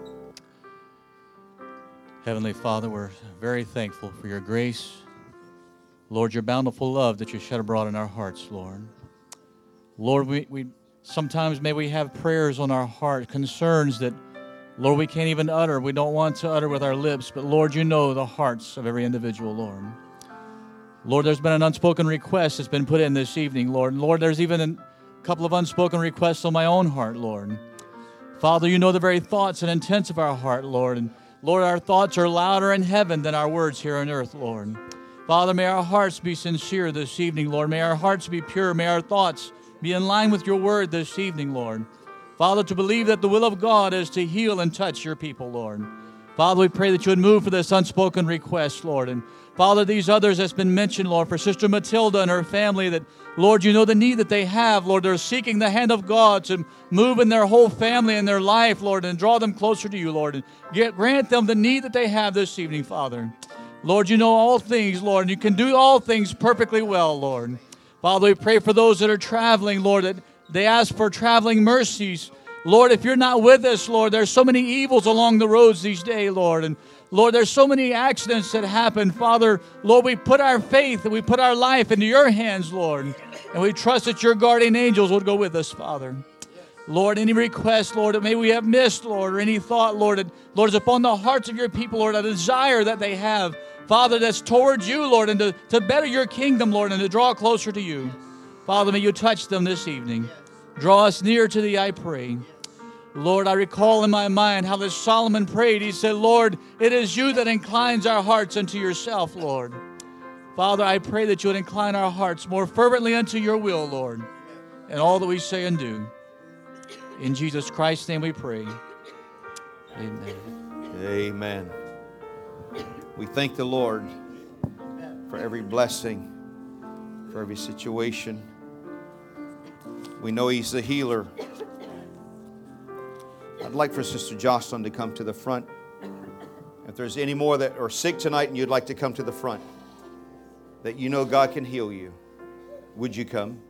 Heavenly Father, we're very thankful for your grace. Lord, your bountiful love that you shed abroad in our hearts, Lord. Lord, we, we sometimes may we have prayers on our heart, concerns that, Lord, we can't even utter. We don't want to utter with our lips, but Lord, you know the hearts of every individual, Lord. Lord, there's been an unspoken request that's been put in this evening, Lord. And Lord, there's even a couple of unspoken requests on my own heart, Lord. Father, you know the very thoughts and intents of our heart, Lord. And Lord, our thoughts are louder in heaven than our words here on earth, Lord. Father, may our hearts be sincere this evening, Lord. May our hearts be pure. May our thoughts be in line with your word this evening, Lord. Father, to believe that the will of God is to heal and touch your people, Lord. Father, we pray that you would move for this unspoken request, Lord. And Father, these others that's been mentioned, Lord, for Sister Matilda and her family, that, Lord, you know the need that they have, Lord. They're seeking the hand of God to move in their whole family and their life, Lord, and draw them closer to you, Lord. And get, grant them the need that they have this evening, Father. Lord, you know all things, Lord, and you can do all things perfectly well, Lord. Father, we pray for those that are traveling, Lord, that they ask for traveling mercies. Lord, if you're not with us, Lord, there's so many evils along the roads these days, Lord. And Lord, there's so many accidents that happen. Father, Lord, we put our faith and we put our life into your hands, Lord. And we trust that your guardian angels will go with us, Father. Lord, any request, Lord, that may we have missed, Lord, or any thought, Lord, that, Lord, is upon the hearts of your people, Lord, a desire that they have, Father, that's towards you, Lord, and to, to better your kingdom, Lord, and to draw closer to you. Father, may you touch them this evening. Draw us near to thee, I pray. Lord, I recall in my mind how this Solomon prayed. He said, Lord, it is you that inclines our hearts unto yourself, Lord. Father, I pray that you would incline our hearts more fervently unto your will, Lord, and all that we say and do. In Jesus Christ's name we pray. Amen. Amen. We thank the Lord for every blessing, for every situation. We know He's the healer. I'd like for Sister Jocelyn to come to the front. If there's any more that are sick tonight and you'd like to come to the front, that you know God can heal you, would you come?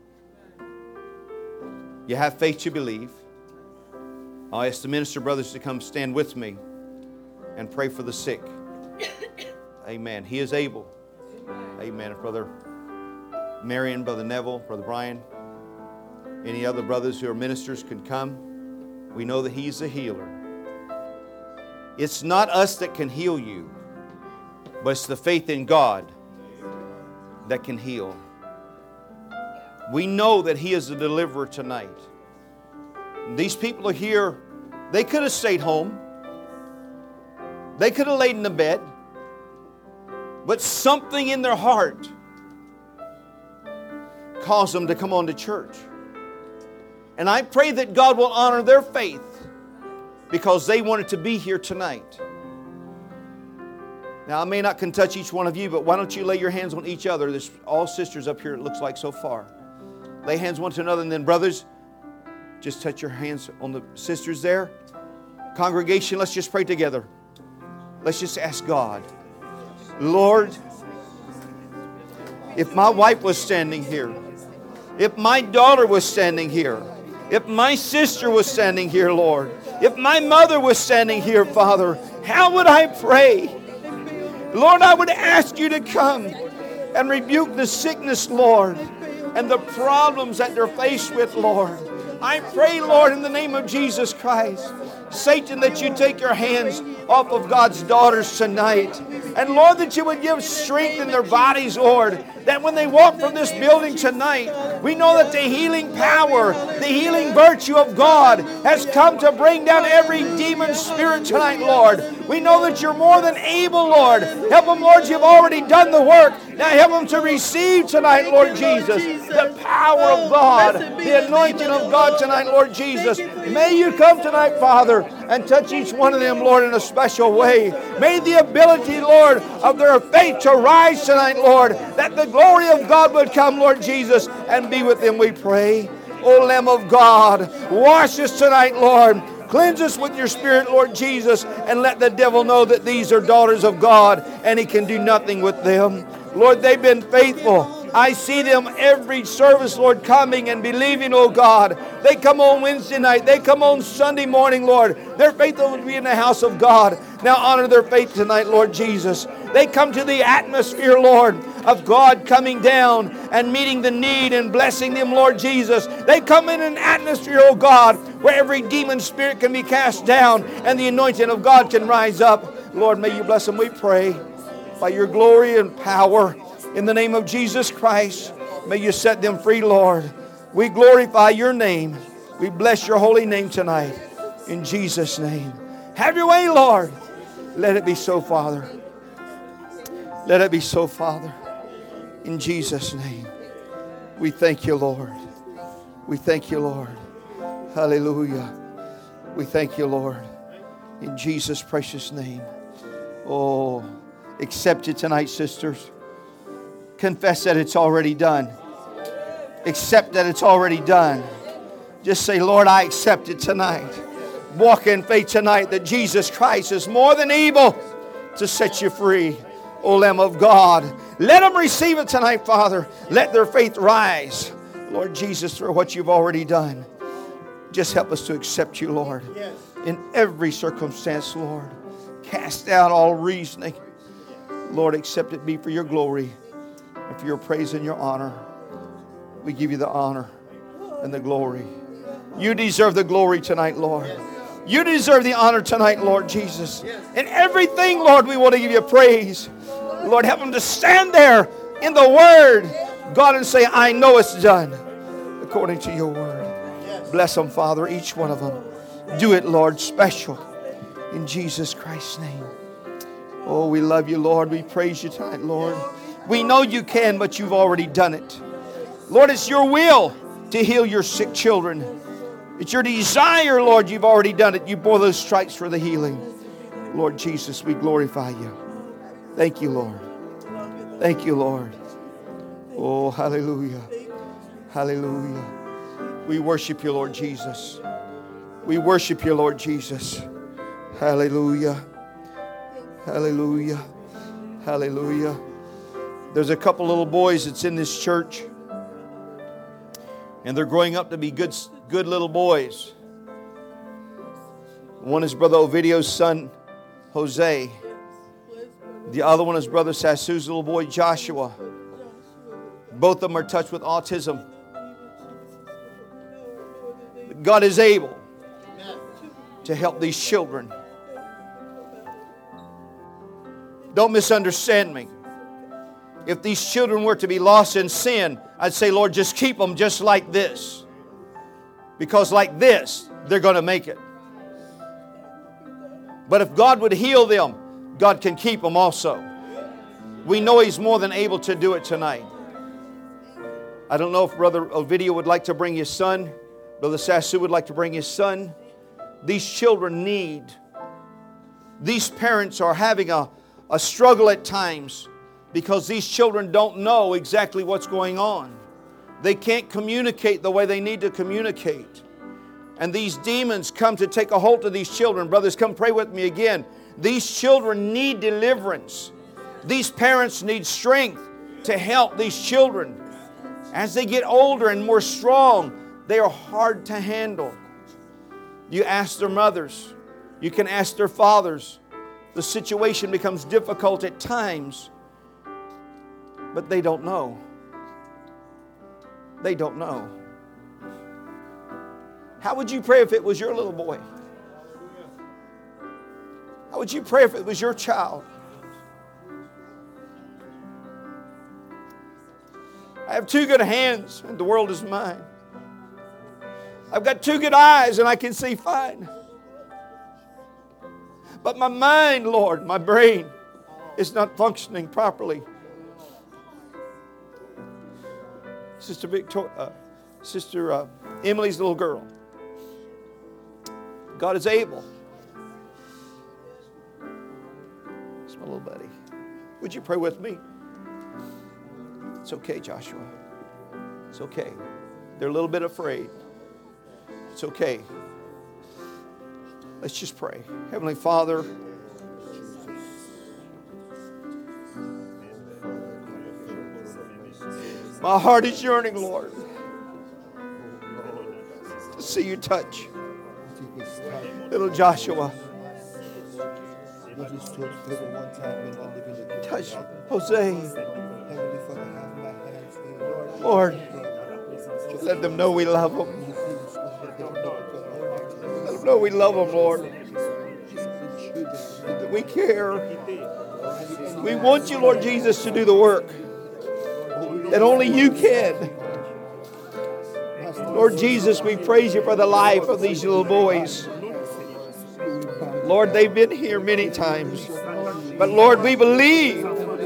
You have faith to believe. I'll ask the minister brothers to come stand with me and pray for the sick. Amen. He is able. Amen. If Brother Marion, Brother Neville, Brother Brian, any other brothers who are ministers can come. We know that He's a healer. It's not us that can heal you, but it's the faith in God that can heal. We know that He is a deliverer tonight. These people are here. They could have stayed home. They could have laid in the bed. But something in their heart caused them to come on to church. And I pray that God will honor their faith because they wanted to be here tonight. Now, I may not can touch each one of you, but why don't you lay your hands on each other? There's all sisters up here, it looks like so far. Lay hands one to another, and then brothers, just touch your hands on the sisters there. Congregation, let's just pray together. Let's just ask God. Lord, if my wife was standing here, if my daughter was standing here, if my sister was standing here, Lord, if my mother was standing here, Father, how would I pray? Lord, I would ask you to come and rebuke the sickness, Lord. and the problems that they're faced with, Lord. I pray, Lord, in the name of Jesus Christ, Satan, that you take your hands off of God's daughters tonight. And Lord, that you would give strength in their bodies, Lord, that when they walk from this building tonight, we know that the healing power, the healing virtue of God has come to bring down every demon spirit tonight, Lord. We know that you're more than able, Lord. Help them, Lord, you've already done the work. Now help them to receive tonight, Lord Jesus, the power of God, the anointing of God tonight, Lord Jesus. May you come tonight, Father, and touch each one of them, Lord, in a special way. May the ability, Lord, of their faith to rise tonight, Lord, that the glory of God would come, Lord Jesus, and be with them, we pray. O Lamb of God, wash us tonight, Lord. Cleanse us with your Spirit, Lord Jesus, and let the devil know that these are daughters of God and he can do nothing with them. Lord, they've been faithful. I see them every service, Lord, coming and believing, oh God. They come on Wednesday night. They come on Sunday morning, Lord. They're faithful to be in the house of God. Now honor their faith tonight, Lord Jesus. They come to the atmosphere, Lord, of God coming down and meeting the need and blessing them, Lord Jesus. They come in an atmosphere, oh God, where every demon spirit can be cast down and the anointing of God can rise up. Lord, may you bless them, we pray, by your glory and power. In the name of Jesus Christ, may you set them free, Lord. We glorify your name. We bless your holy name tonight. In Jesus' name. Have your way, Lord. Let it be so, Father. Let it be so, Father. In Jesus' name. We thank you, Lord. We thank you, Lord. Hallelujah. We thank you, Lord. In Jesus' precious name. Oh, accept it tonight, sisters. Confess that it's already done. Accept that it's already done. Just say, Lord, I accept it tonight. Walk in faith tonight that Jesus Christ is more than able to set you free. O Lamb of God, let them receive it tonight, Father. Let their faith rise, Lord Jesus, for what you've already done. Just help us to accept you, Lord, in every circumstance, Lord. Cast down all reasoning. Lord, accept it be for your glory and for your praise and your honor. We give you the honor and the glory. You deserve the glory tonight, Lord. You deserve the honor tonight, Lord Jesus. In everything, Lord, we want to give you praise. Lord, help them to stand there in the Word, God, and say, I know it's done according to your Word. Bless them, Father, each one of them. Do it, Lord, special in Jesus Christ's name. Oh, we love you, Lord. We praise you tonight, Lord. We know you can, but you've already done it. Lord, it's your will to heal your sick children. It's your desire, Lord. You've already done it. You bore those stripes for the healing. Lord Jesus, we glorify you. Thank you, Lord. Thank you, Lord. Oh, hallelujah. Hallelujah. We worship you, Lord Jesus. We worship you, Lord Jesus. Hallelujah. Hallelujah. Hallelujah. There's a couple little boys that's in this church, and they're growing up to be good, good little boys. One is Brother Ovidio's son, Jose. The other one is Brother Sassu's little boy, Joshua. Both of them are touched with autism. But God is able to help these children. Don't misunderstand me. If these children were to be lost in sin, I'd say, Lord, just keep them just like this. Because like this, they're going to make it. But if God would heal them, God can keep them also. We know He's more than able to do it tonight. I don't know if Brother Ovidio would like to bring his son. Brother Sassu would like to bring his son. These children need. These parents are having a, a struggle at times because these children don't know exactly what's going on. They can't communicate the way they need to communicate. And these demons come to take a hold of these children. Brothers, come pray with me again. These children need deliverance. These parents need strength to help these children. As they get older and more strong, they are hard to handle. You ask their mothers. You can ask their fathers. The situation becomes difficult at times, but they don't know. They don't know. How would you pray if it was your little boy? How would you pray if it was your child? I have two good hands and the world is mine. I've got two good eyes and I can see fine. But my mind, Lord, my brain is not functioning properly. Sister Victoria, uh, Sister uh, Emily's little girl. God is able. It's my little buddy. Would you pray with me? It's okay, Joshua. It's okay. They're a little bit afraid. It's okay. Let's just pray. Heavenly Father, my heart is yearning, Lord, to see you touch little Joshua. Touch Jose. Lord, let them know we love them. Let them know we love them, Lord. That we care. We want you, Lord Jesus, to do the work that only you can. Lord Jesus, we praise you for the life of these little boys. Lord, they've been here many times. But Lord, we believe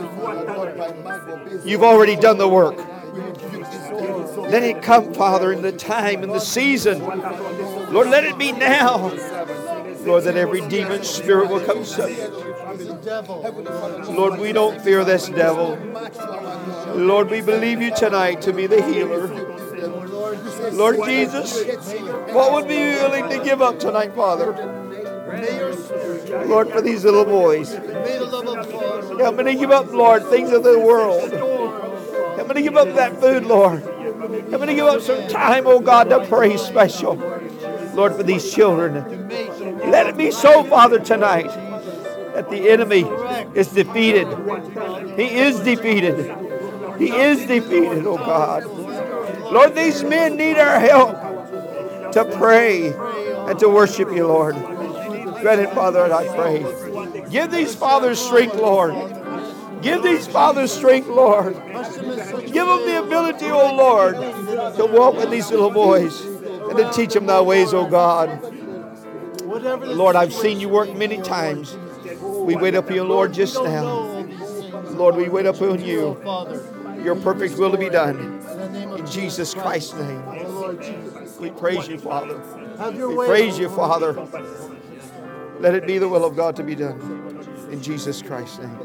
you've already done the work. Let it come, Father, in the time, in the season. Lord, let it be now. Lord, that every demon spirit will come subject. Lord, we don't fear this devil. Lord, we believe you tonight to be the healer. Lord Jesus, what would be willing to give up tonight, Father? Lord, for these little boys. Help me to give up, Lord, things of the world. Help me to give up that food, Lord. Help me to give up some time, oh God, to pray special. Lord, for these children. Let it be so, Father, tonight, that the enemy is defeated. He is defeated. He is defeated, oh God. Lord, these men need our help to pray and to worship you, Lord. Grant it, Father, and I pray. Give these fathers strength, Lord. Give these fathers strength, Lord. Give them the ability, oh Lord, to walk with these little boys and to teach them thy ways, oh God. Lord, I've seen you work many times. We wait up you, Lord, just now. Lord, we wait up on you. Your perfect will to be done. In Jesus Christ's name. We praise you, Father. We praise you, Father. Let it be the will of God to be done. In Jesus Christ's name.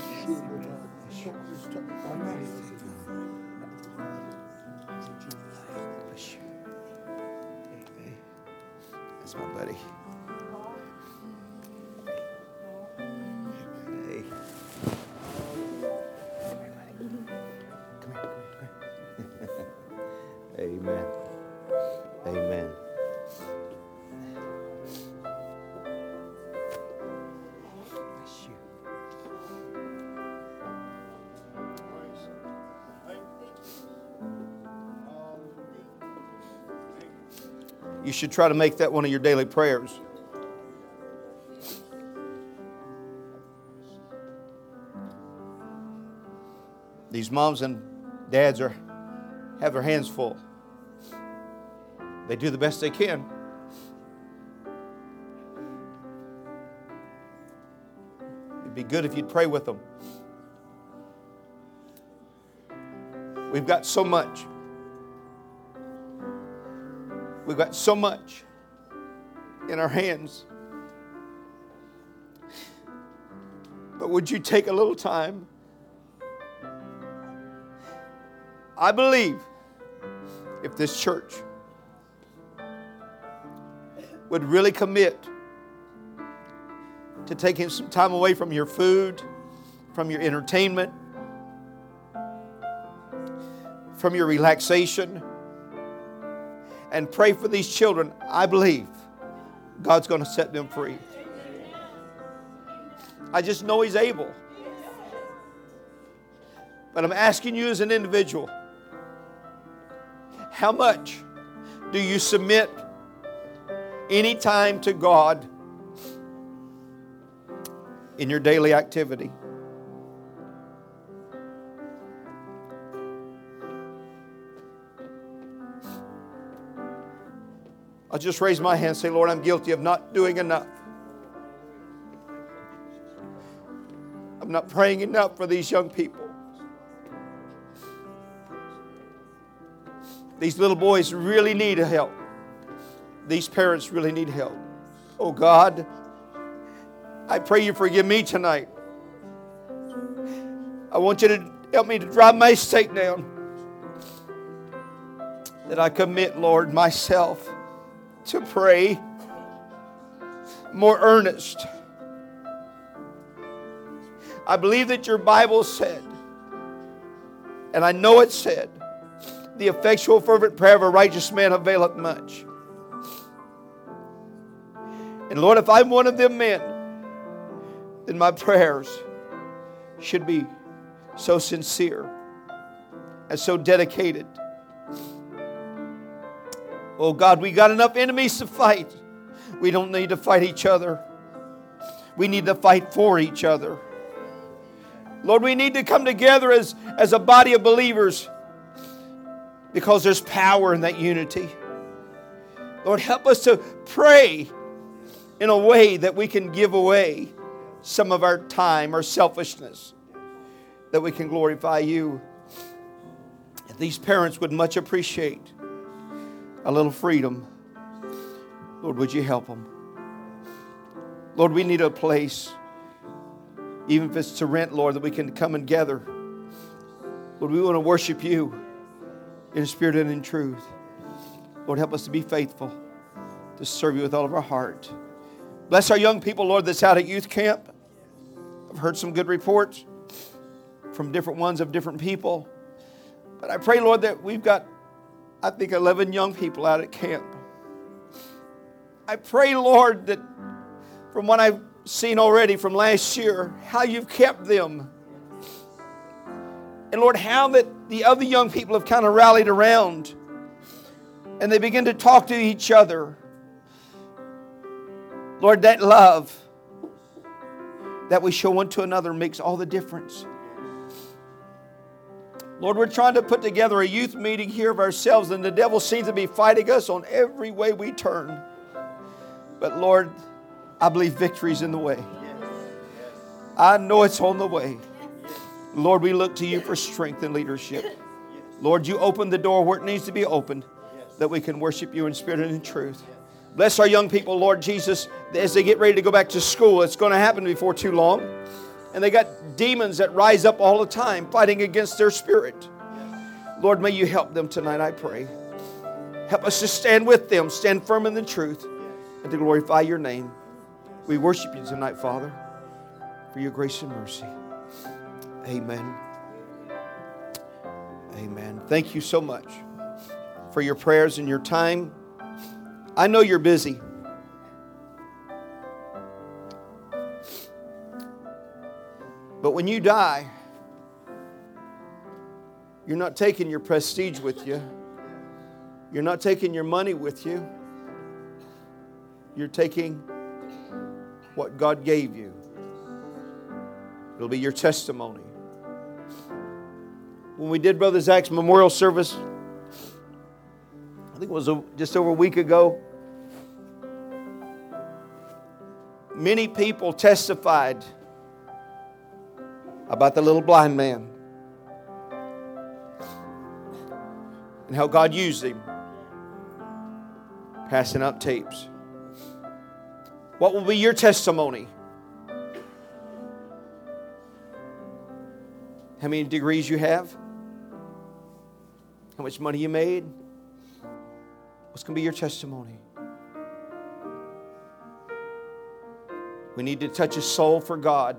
That's my buddy. Hey. Come here. Amen. Amen. You should try to make that one of your daily prayers. These moms and dads are have their hands full. They do the best they can. It'd be good if you'd pray with them. We've got so much. We've got so much in our hands. But would you take a little time? I believe if this church would really commit to taking some time away from your food, from your entertainment, from your relaxation, and pray for these children, I believe God's going to set them free. I just know He's able. But I'm asking you as an individual, How much do you submit any time to God in your daily activity? I'll just raise my hand and say, Lord, I'm guilty of not doing enough. I'm not praying enough for these young people. These little boys really need help. These parents really need help. Oh God, I pray you forgive me tonight. I want you to help me to drive my stake down. That I commit, Lord, myself to pray more earnest. I believe that your Bible said, and I know it said, the effectual fervent prayer of a righteous man availeth much. And Lord, if I'm one of them men, then my prayers should be so sincere and so dedicated. Oh God, we got enough enemies to fight. We don't need to fight each other. We need to fight for each other. Lord, we need to come together as, as a body of believers because there's power in that unity. Lord, help us to pray in a way that we can give away some of our time or selfishness, that we can glorify you. If these parents would much appreciate a little freedom, Lord, would you help them? Lord, we need a place, even if it's to rent, Lord, that we can come and gather. Lord, we want to worship you in spirit and in truth. Lord, help us to be faithful, to serve you with all of our heart. Bless our young people, Lord, that's out at youth camp. I've heard some good reports from different ones of different people. But I pray, Lord, that we've got, I think, eleven young people out at camp. I pray, Lord, that from what I've seen already from last year, how you've kept them. And Lord, how that the other young people have kind of rallied around and they begin to talk to each other. Lord, that love that we show one to another makes all the difference. Lord, we're trying to put together a youth meeting here of ourselves, and the devil seems to be fighting us on every way we turn. But Lord, I believe victory's in the way. I know it's on the way. Lord, we look to you for strength and leadership. Lord, you open the door where it needs to be opened, that we can worship you in spirit and in truth. Bless our young people, Lord Jesus, as they get ready to go back to school. It's going to happen before too long. And they got demons that rise up all the time, fighting against their spirit. Lord, may you help them tonight, I pray. Help us to stand with them, stand firm in the truth, and to glorify your name. We worship you tonight, Father, for your grace and mercy. Amen. Amen. Thank you so much for your prayers and your time. I know you're busy. But when you die, you're not taking your prestige with you. You're not taking your money with you. You're taking what God gave you. It'll be your testimony. When we did Brother Zach's memorial service, I think it was a, just over a week ago, many people testified about the little blind man and how God used him, passing out tapes. What will be your testimony? How many degrees you have? How much money you made? What's going to be your testimony? We need to touch a soul for God.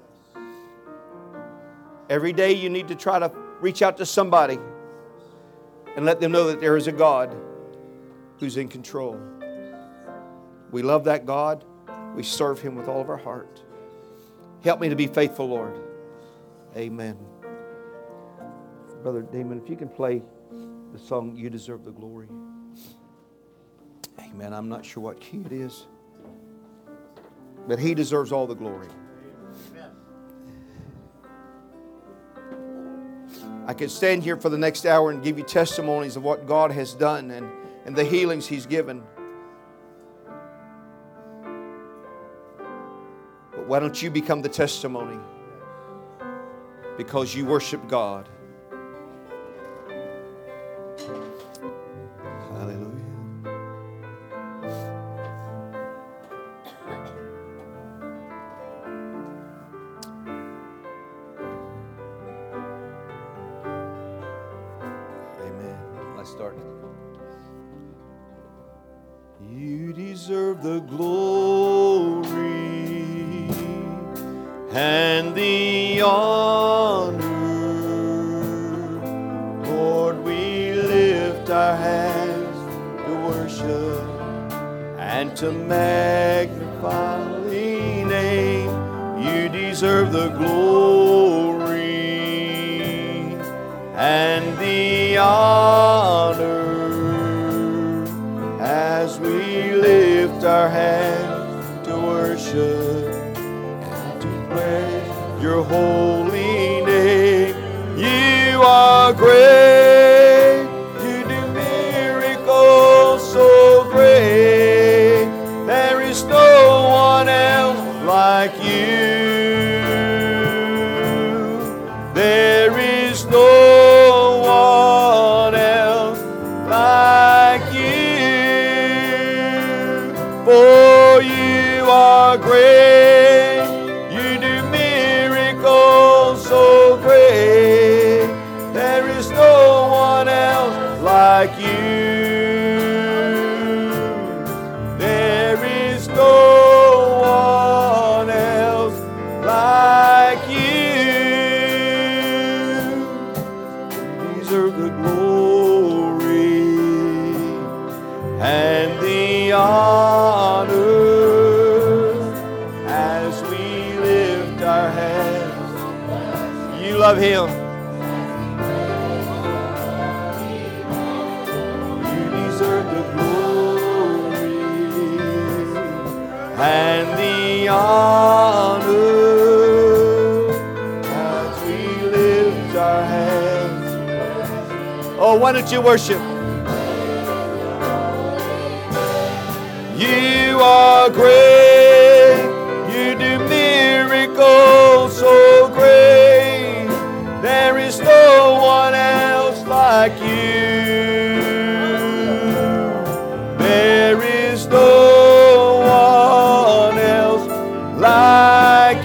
Every day you need to try to reach out to somebody and let them know that there is a God who's in control. We love that God. We serve Him with all of our heart. Help me to be faithful, Lord. Amen. Brother Damon, if you can play The song, You Deserve the Glory. Amen. I'm not sure what key it is, but He deserves all the glory. I could stand here for the next hour and give you testimonies of what God has done and, and the healings He's given. But why don't you become the testimony? Because you worship God. Hallelujah. Start. You deserve the glory and the honor. Lord, we lift our hands to worship and to magnify the name. You deserve the glory and the honor as we lift our hands to worship and to praise your holy name. You are great, you do miracles so great. There is no one else like you. There is no for you are great, you do miracles so great. There is no one else like you. There is no one else like you. You deserve the glory and the honor. Love Him. You deserve the glory and the honor as we lift our hands. Oh, why don't you worship? You are great. You do miracles so great. There is no one else like you. There is no one else like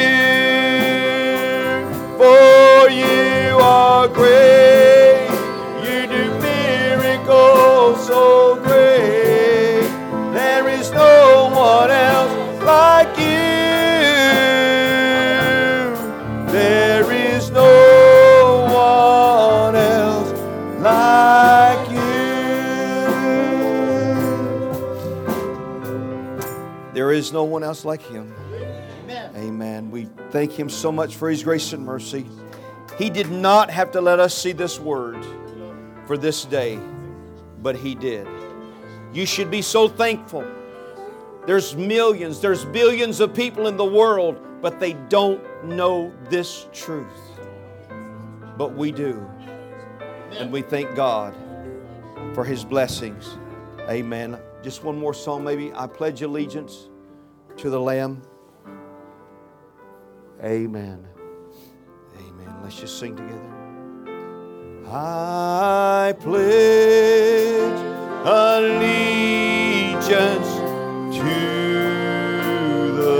you. For you are great. You do miracles so great. There is no one else like you. There is no like you. There is no one else like Him. Amen. Amen. We thank Him so much for His grace and mercy. He did not have to let us see this word for this day, but He did. You should be so thankful. There's millions, there's billions of people in the world, but they don't know this truth. But we do. And we thank God for His blessings. Amen. Just one more song maybe. I pledge allegiance to the Lamb. Amen. Amen. Let's just sing together. I pledge allegiance to the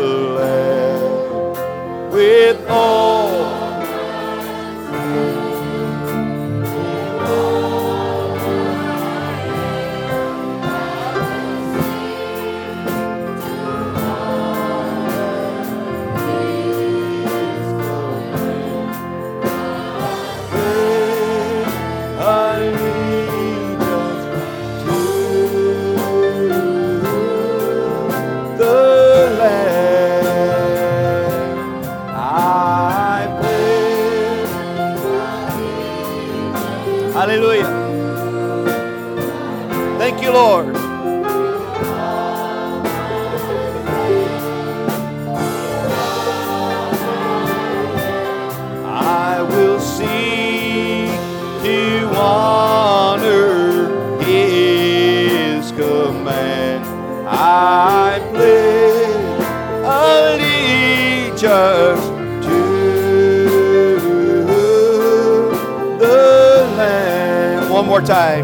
Lamb with all allegiance to allegiance to the Lamb. One more time.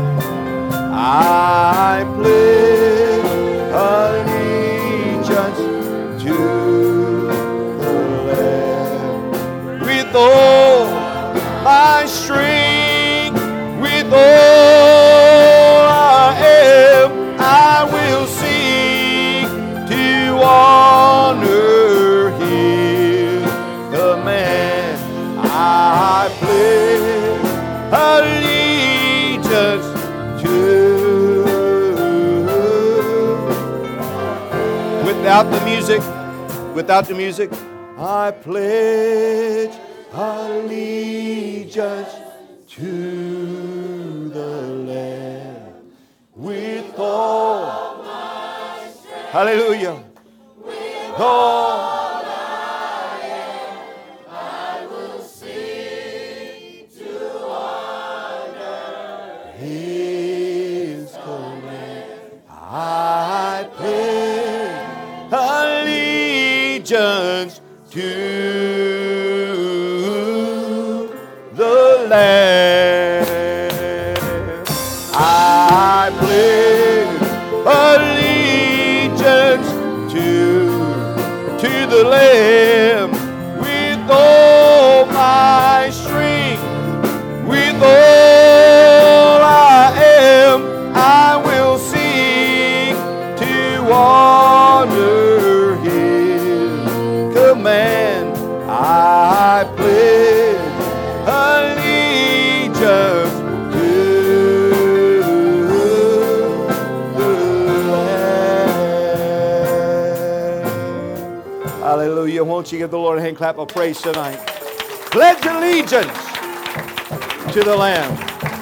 I pledge allegiance to the Lamb. With all my strength, with all I am, I will sing to honor His command. I pledge allegiance to. Without the music, without the music, I pledge allegiance to the Lamb with all my strength. Hallelujah. With all I am, I will sing to honor His command. I pledge allegiance to the Lamb. I pledge allegiance to, to the Lamb with all my strength, with all I am, I will sing to honor His command. I pledge allegiance to the Lamb. Hallelujah. Won't you give the Lord a hand clap of praise tonight? Pledge allegiance to the Lamb.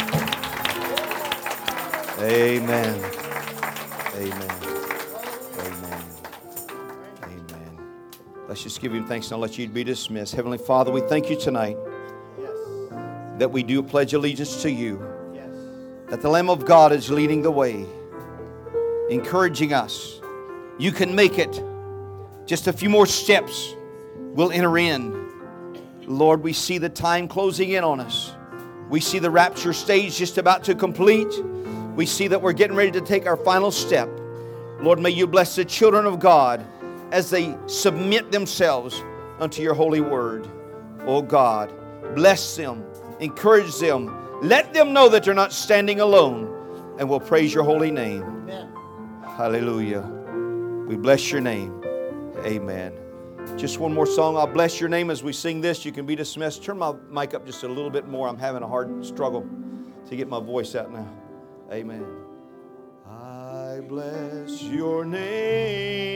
Amen. Amen. Amen. Amen. Let's just give Him thanks and I'll let you be dismissed. Heavenly Father, we thank You tonight that we do pledge allegiance to You. That the Lamb of God is leading the way, encouraging us. You can make it. Just a few more steps, we'll enter in. Lord, we see the time closing in on us. We see the rapture stage just about to complete. We see that we're getting ready to take our final step. Lord, may You bless the children of God as they submit themselves unto Your holy word. Oh God, bless them, encourage them. Let them know that they're not standing alone, and we'll praise Your holy name. Amen. Hallelujah. We bless Your name. Amen. Just one more song. I'll bless Your name as we sing this. You can be dismissed. Turn my mic up just a little bit more. I'm having a hard struggle to get my voice out now. Amen. I bless Your name.